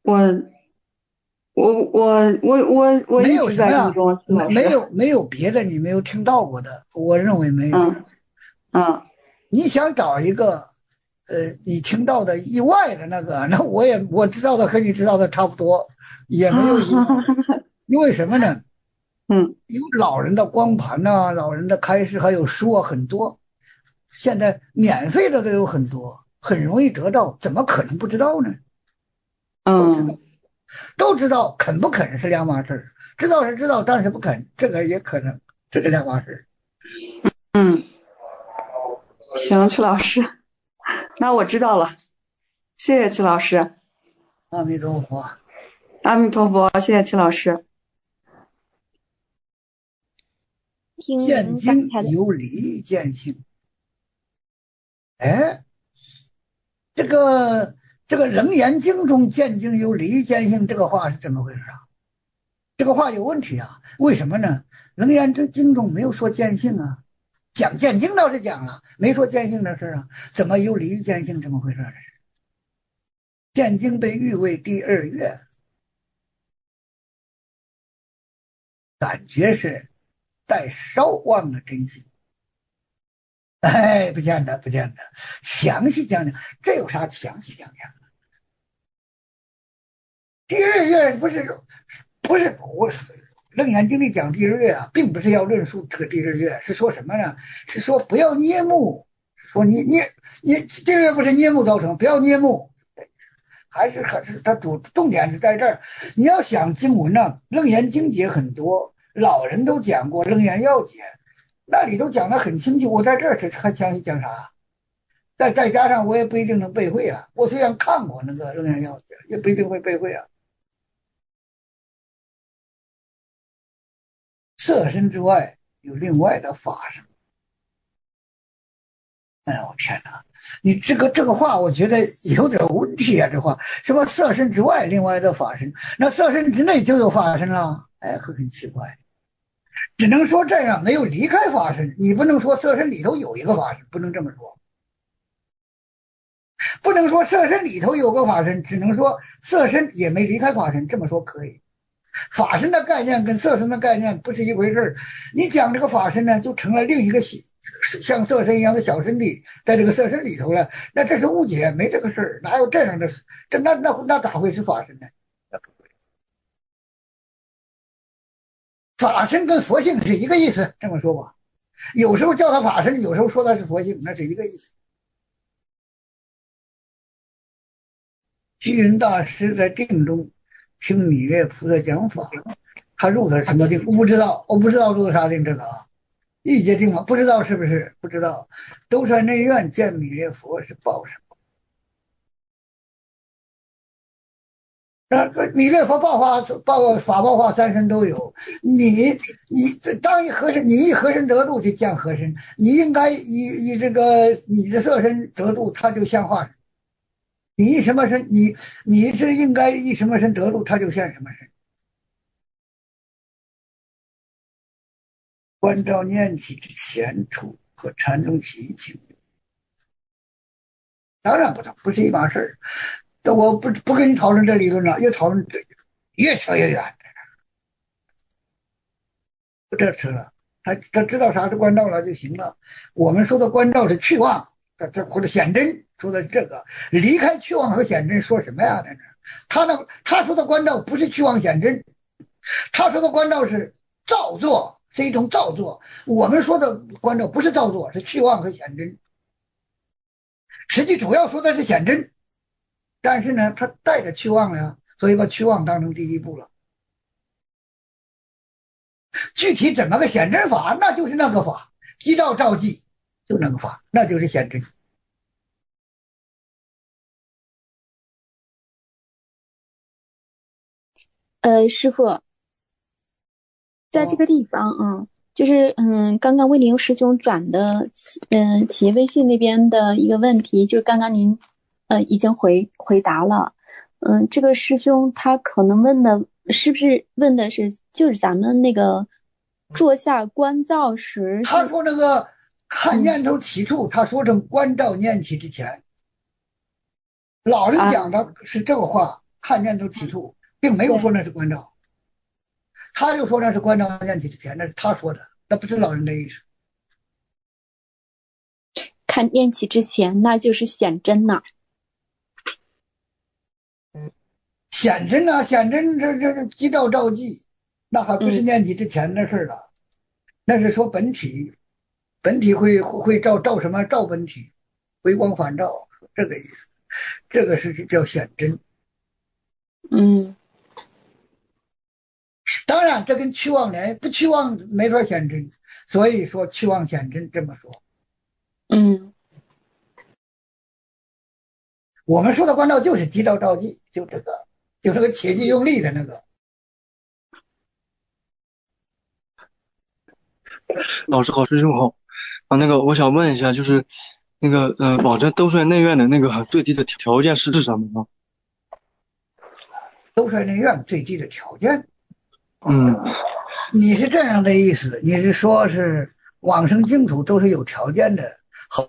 我我我我我我没一直有什么呀， 在听中，秦没老师。 没有没有别的你没有听到过的，我认为没有。 嗯嗯， 你想找一个，呃，你听到的意外的那个，那我也我知道的和你知道的差不多，也没有意外。因为什么呢？ 嗯， 有老人的光盘呐、老人的开示，还有书啊，很多。现在免费的都有很多，很容易得到，怎么可能不知道呢？都知道， 嗯都知道，肯不肯是两码事，知道是知道，但是不肯，这个也可能，这是两码事。 嗯，行，曲老师，那我知道了，谢谢曲老师。 阿弥陀佛， 阿弥陀佛，谢谢曲老师。 见经有理见性。哎，这个这个《楞严经》中见经有理于见性，这个话是怎么回事啊？这个话有问题啊？为什么呢？《楞严经》中没有说见性啊，讲见经倒是讲了，没说见性的事啊。怎么有理于见性？怎么回事？这是见经被誉为第二乐，感觉是带稍妄的真心。哎，不见得，不见得。详细讲讲，这有啥详细讲讲？第二乐不是不是我《楞严经》里讲第二乐啊，并不是要论述这个第二乐，是说什么呢？是说不要捏目，说你捏你第二乐不是捏目造成，不要捏目，还是还是它主重点是在这儿。你要想经文呢、啊，《楞严经解》很多，老人都讲过《楞严要解》。那里都讲得很清楚，我在这儿还详细讲啥？再再加上我也不一定能背会啊。我虽然看过那个《楞严要解》，也不一定会背会啊。色身之外有另外的法身。哎呦我天哪！你这个这个话，我觉得有点问题啊。这话什么色身之外另外的法身？那色身之内就有法身了？哎，会很奇怪。只能说这样，没有离开法身，你不能说色身里头有一个法身，不能这么说。不能说色身里头有个法身，只能说色身也没离开法身，这么说可以。法身的概念跟色身的概念不是一回事，你讲这个法身呢，就成了另一个像色身一样的小身体，在这个色身里头了，那这是误解，没这个事儿，哪有这样的？这那那那咋会是法身呢？法身跟佛性是一个意思，这么说吧，有时候叫他法身，有时候说他是佛性，那是一个意思。虚云大师在定中听弥勒菩萨讲法，他入的什么定？我不知道，我不知道入的啥定，这个啊，欲界定吗？不知道是不是？不知道。兜率内院见弥勒佛是报什么？那个弥勒佛报法报法报化三身都有，你你当一和身，你一和身得度就见和身，你应该以以这个你的色身得度，他就现化身；你一什么身，你你是应该以什么身得度，他就现什么身。观照念起之前处和禅宗起情，当然不同，不是一码事儿。这我不不跟你讨论这理论了，越讨论这越扯越远。不这扯了，他他知道啥是观照了就行了。我们说的观照是去妄，这这或者显真，说的是这个。离开去妄和显真，说什么呀？在这，他那他说的观照不是去妄显真，他说的观照是造作，是一种造作。我们说的观照不是造作，是去妄和显真。实际主要说的是显真。但是呢，他带着去妄了呀，所以把去妄当成第一步了。具体怎么个显真法，那就是那个法，即照照记，就那个法，那就是显真。 呃，师傅，在这个地方啊，就是嗯，刚刚魏灵师兄转的嗯企业微信那边的一个问题，就是刚刚您呃已经回回答了。嗯，这个师兄他可能问的是不是问的是就是咱们那个坐下观照时， 他说那个看念头起处，嗯、他说成观照念起之前。老人讲的是这个话，啊、 看见就起处，并没有说那是关照。他就说那是关照念起之前，那是他说的，那不是老人的意思。 看念起之前，那就是显真呐、 啊。显真啊，显真这这这即照照记，那还不是念起之前的事了、嗯，那是说本体，本体会会照照什么？照本体，回光返照，这个意思。这个是叫显真。 嗯。 当然，这跟去妄联不去妄没法显真，所以说去妄显真这么说。 嗯， 我们说的关照就是即照照记，就这个，就这个切记用力的那个。 老师好，师兄好啊，那个我想问一下，就是那个呃，网证兜率内院的那个最低的条件是是什么呢？ 兜率内院最低的条件。 嗯， 你是这样的意思？你是说是往生净土都是有条件的？好，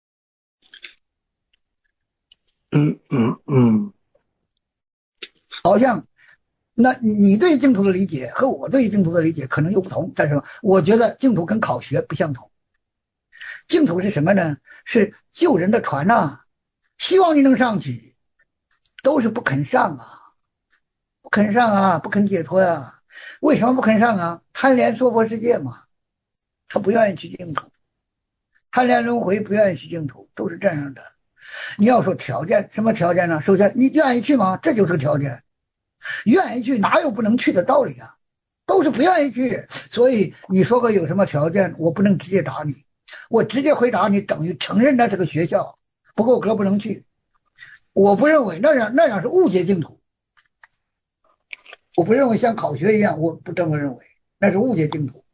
嗯嗯嗯， 好像那你对净土的理解和我对净土的理解可能又不同，但是我觉得净土跟考学不相同。净土是什么呢？是救人的船呐，希望你能上去，都是不肯上啊，不肯上啊，不肯解脱呀、啊。为什么不肯上啊？贪恋娑婆世界嘛，他不愿意去净土，贪恋轮回不愿意去净土，都是这样的。你要说条件，什么条件呢？首先你愿意去吗？这就是条件。愿意去哪有不能去的道理啊？都是不愿意去。所以你说个有什么条件，我不能直接答你，我直接回答你等于承认那这个学校不够格不能去。我不认为那样那样是误解净土。我不认为像考学一样，我不这么认为，那是误解净土。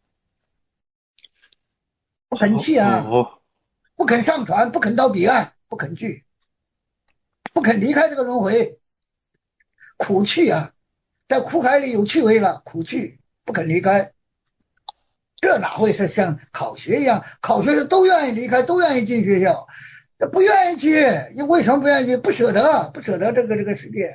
不肯去啊，不肯上船，不肯到彼岸，不肯去，不肯离开这个轮回，苦去啊，在苦海里有趣味了，苦去，不肯离开。这哪会是像考学一样？考学是都愿意离开，都愿意进学校，不愿意去，为什么不愿意去？不舍得，不舍得这个这个世界。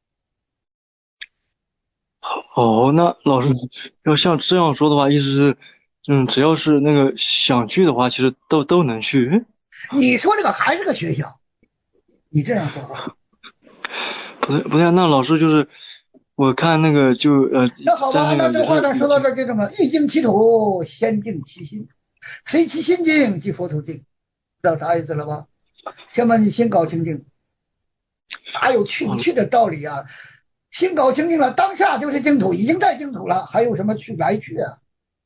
哦，那老师要像这样说的话，意思是，嗯，只要是那个想去的话，其实都都能去。 你说这个还是个学校，你这样说话。 不对，不对，那老师就是，我看那个就呃， 那好吧，那这话呢说到这就这么，欲净其土，先净其心，随其心净，即佛土净，知道啥意思了吧？先把你心搞清净，哪有去不去的道理啊？心搞清净了，当下就是净土，已经在净土了，还有什么去来去啊？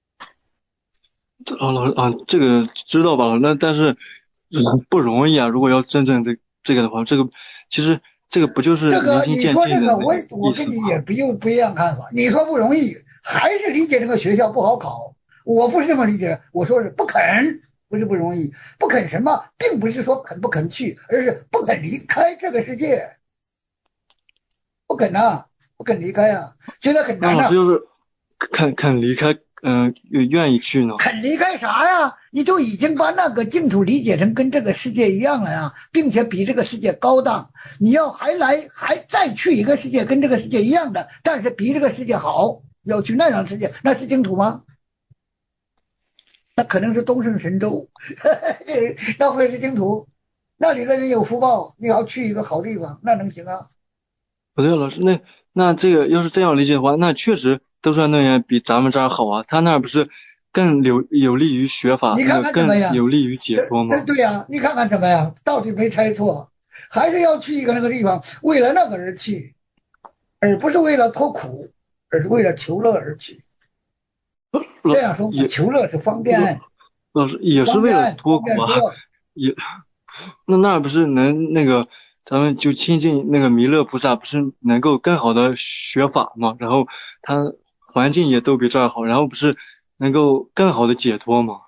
啊，老师啊，这个知道吧？那但是不容易啊！如果要真正这这个的话，这个其实这个不就是明心见性的意思吗？这个你说这个， 我我跟你也不用不一样看法。你说不容易，还是理解这个学校不好考。我不是这么理解，我说是不肯，不是不容易，不肯什么，并不是说肯不肯去，而是不肯离开这个世界。不肯啊，不肯离开啊，觉得很难啊。 那老师就是肯肯离开，嗯、呃，愿意去呢？ 肯离开啥呀？你就已经把那个净土理解成跟这个世界一样了呀，并且比这个世界高档。你要还来还再去一个世界跟这个世界一样的，但是比这个世界好，要去那样世界，那是净土吗？那可能是东胜神州，那会是净土？那里的人有福报，你要去一个好地方，那能行啊？ 不对，老师，那那这个要是这样理解的话，那确实兜率内院比咱们这儿好啊。他那儿不是更有有利于学法， 你看看怎么样？ 更有利于解脱吗？ 对呀、啊，你看看怎么样？到底没猜错，还是要去一个那个地方，为了那个而去，而不是为了脱苦，而是为了求乐而去。这样说，求乐是方便。 老师也是为了脱苦啊，也那那儿不是能那个。咱们就亲近那个弥勒菩萨，不是能够更好的学法吗？然后他环境也都比这儿好，然后不是能够更好的解脱吗？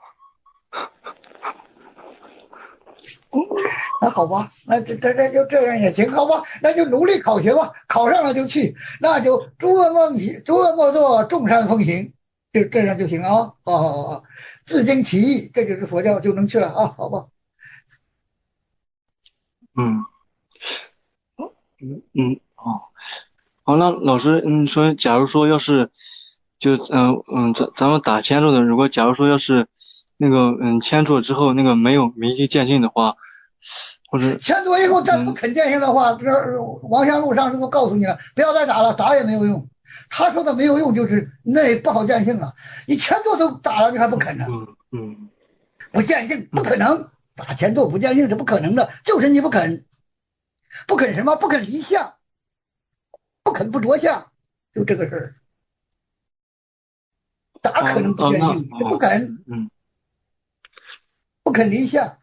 那好吧，那这这这就这样也行，好吧，那就努力考学吧，考上了就去，那就诸恶莫行，诸恶莫作，众善奉行，就这样就行啊！好好好，自经其意，这就是佛教，就能去了啊，好吧？ 嗯。嗯嗯哦， 好，那老师，嗯，说假如说要是就嗯嗯咱咱们打签咒的，如果假如说要是那个嗯签咒之后那个没有明心见性的话，或者签咒以后再不肯见性的话，这王香路上这都告诉你了，不要再打了，打也没有用。他说的没有用就是那不好见性了，你签咒都打了，你还不肯呢？ 嗯嗯， 不见性不可能，打签咒不见性是不可能的，就是你不肯，不肯什么？不肯离相，不肯不着相，就这个事儿。咋可能不见性？ 哦哦、 不肯， 嗯， 不肯离相。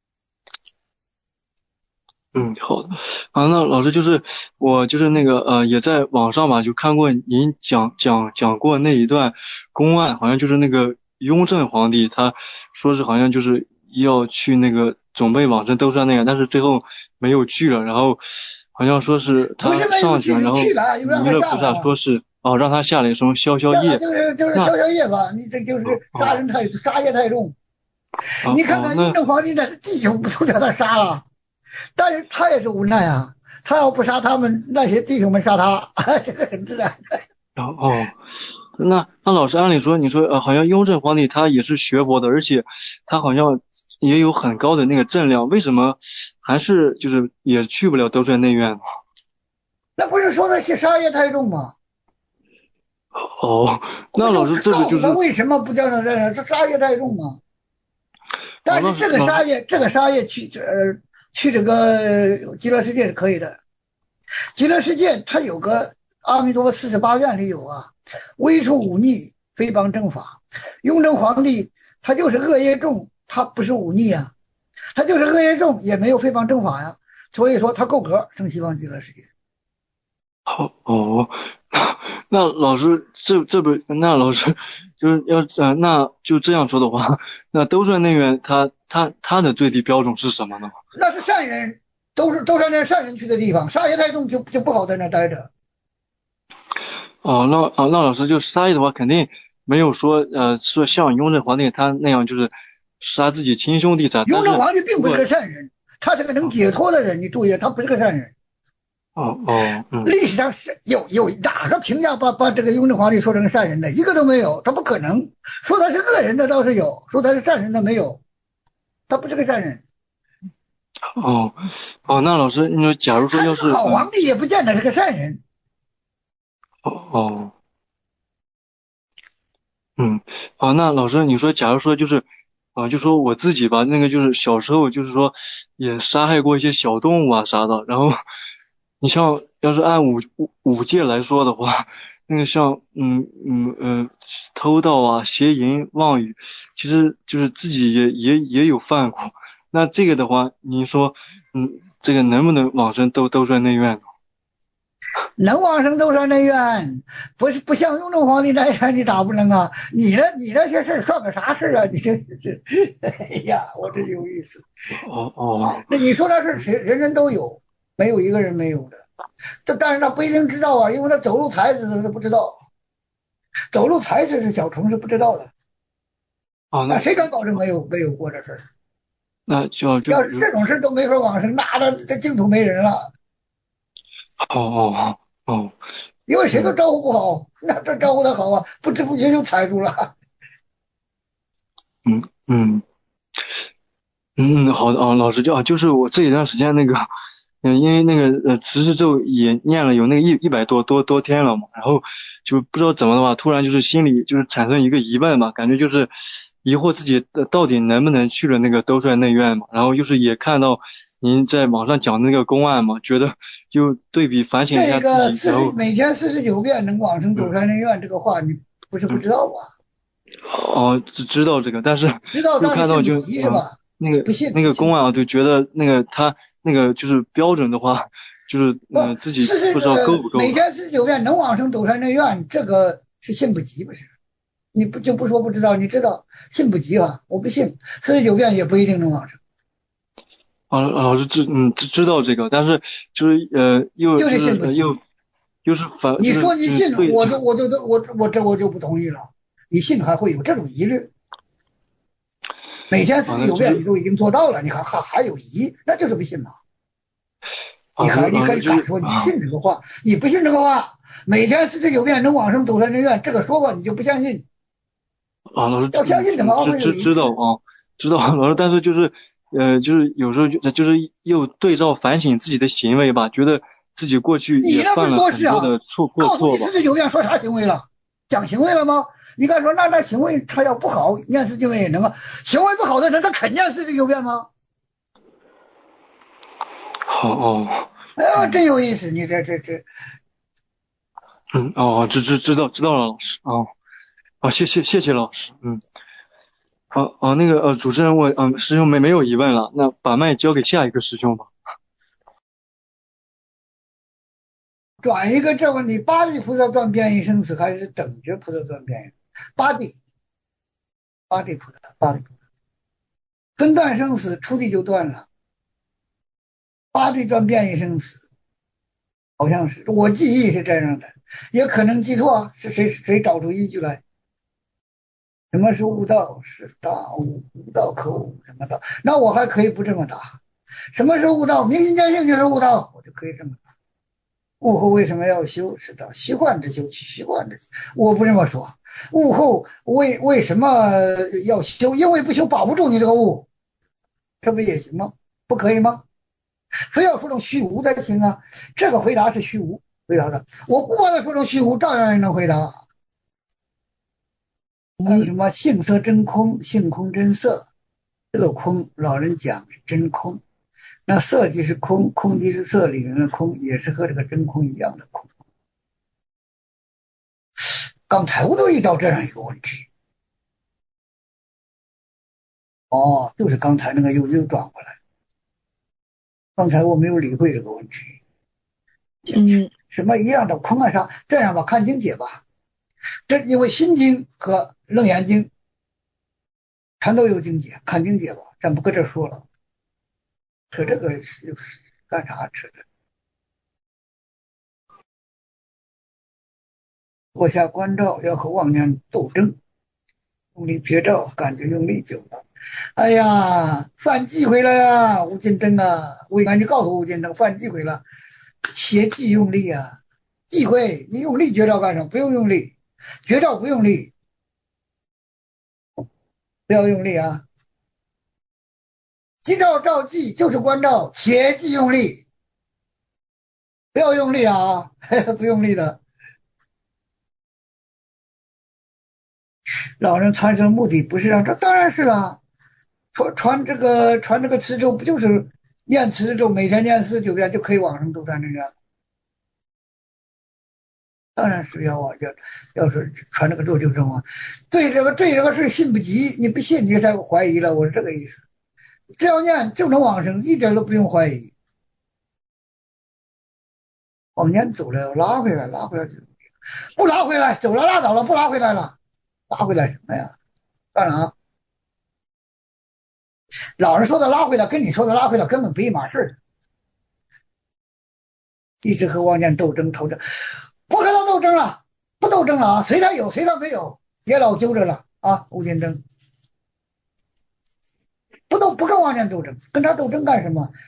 嗯，好的。啊，那老师就是我就是那个呃，也在网上吧，就看过您讲讲讲过那一段公案，好像就是那个雍正皇帝，他说是好像就是要去那个准备往生兜率那个，但是最后没有去了，然后好像说是他上去了，然后弥勒菩萨说是哦让他下来什么消消业， 就是就是消消业吧，你这就是杀人太杀业太重。 哦、 你看看雍正皇帝那弟兄不都叫他杀了？但是他也是无奈啊，他要不杀他们，那些弟兄们杀他，这个很自然。 哦哦，那那老师按理说，你说呃，好像雍正皇帝他也是学佛的，而且他好像也有很高的那个正量，为什么还是就是也去不了兜率内院呢？ 那不是说他杀业太重吗？ 哦，那老师这个就是为什么不叫他这这杀业太重吗？但是这个杀业，这个杀业去呃。去这个极乐世界是可以的，极乐世界它有个阿弥陀佛四十八愿里有啊，微除忤逆，诽谤正法。雍正皇帝他就是恶业重，他不是忤逆啊，他就是恶业重，也没有诽谤正法呀，所以说他够格升西方极乐世界。 哦哦，那老师这这不那老师就是要呃那就这样说的话，那兜率内院他他他的最低标准是什么呢？ 那是善人，都是都是那善人去的地方，杀业太重就就不好在那待着。 哦，那啊那老师就杀业的话，肯定没有说呃说像雍正皇帝他那样就是杀自己亲兄弟啥。 雍正皇帝并不是个善人，他是个能解脱的人，你注意，他不是个善人。 哦哦，嗯， 历史上是有有哪个评价把把这个雍正皇帝说成善人的？一个都没有，他不可能。说他是恶人的倒是有，说他是善人的没有，他不是个善人。 哦哦，那老师，你说假如说要是好皇帝也不见得是个善人。 哦哦，嗯，好，那老师，你说假如说就是。啊，就说我自己吧，那个就是小时候就是说也杀害过一些小动物啊啥的，然后你像要是按五五五戒来说的话，那个像嗯嗯呃偷盗啊、邪淫、妄语，其实就是自己也也也有犯过。那这个的话，您说嗯这个能不能往生兜兜率内院呢？ 能往生兜率内院，不是不像雍正皇帝那样，你咋不能啊？你那你那些事算个啥事啊？你这这，哎呀，我这有意思。 哦哦， 那你说那事谁人人都有，没有一个人没有的。这但是他不一定知道啊，因为他走路才知道，他不知道。走路才知是小虫是不知道的。 哦， 那谁敢保证没有没有过这事儿？ 那就就要是这种事都没法往生，那那这净土没人了。 哦哦哦， 因为谁都招呼不好，那这招呼的好啊，不知不觉就踩住了。 嗯嗯嗯，好的啊，老师就啊，就是我这一段时间那个，嗯，因为那个呃持世咒也念了有那个一一百多多多天了嘛，然后就不知道怎么的话，突然就是心里就是产生一个疑问嘛，感觉就是疑惑自己到底能不能去了那个兜率内院嘛，然后就是也看到。您在网上讲那个公案嘛，觉得就对比反省一下自己。 这个每天四十九遍能往生兜率内院这个话，你不是不知道吧？ 哦，知知道这个，但是知道， 就看到就、 呃、 那个那个公案啊，就觉得那个他那个就是标准的话，就是呃自己不知道够不够。 每天四十九遍能往生兜率内院，这个是信不及，不是？你不就不说不知道，你知道信不及啊？我不信，四十九遍也不一定能往生。 啊，老师知嗯知知道这个，但是就是呃又就是信不又又是反。 你说你信， 就是、 我就我就我我这我就不同意了。你信还会有这种疑虑？每天四十九遍你都已经做到了，你还还还有疑，那就是不信嘛。 你还你敢敢说你信这个话？你不信这个话，每天四十九遍能往生斗三真愿，这个说过你就不相信。 啊，老师要相信怎么会知知道啊，知道老师，但是就是呃，就是有时候就就是又对照反省自己的行为吧，觉得自己过去也犯了很多的错过错吧。 四十九遍说啥行为了？讲行为了吗？你敢说那那行为他要不好，念四十九遍也能啊？行为不好的人他肯念四十九遍吗？ 好哦， 哎呀，真有意思！你这这这， 嗯哦，知知知道知道了，老师哦，好，谢谢谢谢老师，嗯，好哦，那个呃，主持人我嗯师兄没没有疑问了，那把麦交给下一个师兄吧。 转一个这问题，八地菩萨断变异生死，还是等觉菩萨断变异？八地，八地菩萨，八地菩萨分断生死，初地就断了。八地断变异生死，好像是我记忆是这样的，也可能记错，是谁谁找出依据来？什么是悟道？是大悟，悟道可悟，什么道？那我还可以不这么答。什么是悟道？明心见性就是悟道，我就可以这么答。悟后为什么要修？是道虚幻之修，去虚幻之修。我不这么说。悟后为为什么要修？因为不修保不住你这个悟，这不也行吗？不可以吗？非要说成虚无才行啊！这个回答是虚无回答的，我不把它说成虚无，照样也能回答。还有什么性色真空，性空真色？这个空，老人讲是真空，那色即是空，空即是色里面的空，也是和这个真空一样的空。刚才我都遇到这样一个问题，哦，就是刚才那个又又转过来。刚才我没有理会这个问题， 嗯， 什么一样的空啊啥？这样吧，看经解吧。这因为心经和楞严经全都有经解，看经解吧，咱不搁这说了。扯这个是干啥？扯这坐下观照，要和妄念斗争，用力别照，感觉用力久了。哎呀，犯忌讳了呀，吴金灯啊！我赶紧告诉吴金灯，犯忌讳了，切忌用力啊！忌讳，你用力绝招干什么？不用用力，绝招不用力，不要用力啊！记照照记就是观照，切忌用力，不要用力啊！不用力的。老人传承目的不是让这，当然是了。传传这个传这个持咒，不就是念持咒，每天念四十九遍就可以往生斗三真愿？当然是要往要要是传这个咒就这么，对这个对这个事信不及，你不信你才怀疑了，我是这个意思。只要念就能往生，一点都不用怀疑。往前走了，拉回来，拉回来就不拉回来，走了拉倒了，不拉回来了，拉回来什么呀？干啥？老人说的拉回来跟你说的拉回来根本不一码事。一直和妄念斗争斗争，不和他斗争了，不斗争了啊！随他有，随他没有，别老揪着了啊！吴金灯，不斗不跟妄念斗争，跟他斗争干什么？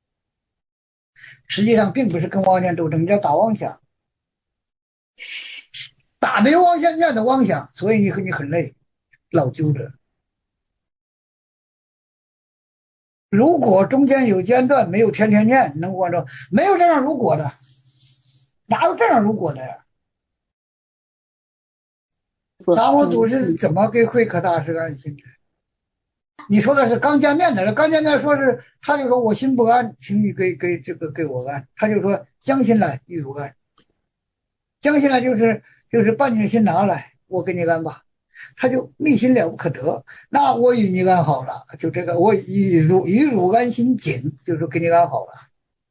实际上并不是跟妄念斗争，叫打妄想，打没有妄想念的妄想，所以你你很累，老揪着。如果中间有间断，没有天天念，能关照，没有这样如果的，哪有这样如果的呀？达摩祖是怎么给慧可大师安心的？你说的是刚见面的，刚见面说是他就说我心不安，请你给给这个给我安，他就说将心来亦如安，将心来就是就是把你的心拿来，我给你安吧。他就内心了不可得，那我与你安好了，就这个我与汝与汝安心紧，就是给你安好了。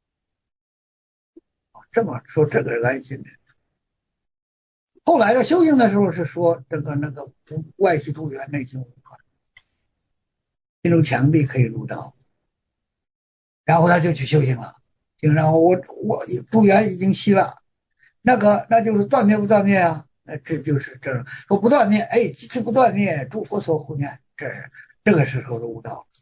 这么说，这个是安心的。后来的修行的时候是说这个那个外系度缘，内心无关，进入墙壁可以入道，然后他就去修行了。就然后我我度缘已经息了，那个那就是断灭不断灭啊。这就是这说不断灭，哎，几次不断灭，诸佛所护念，这是这个时候的悟道。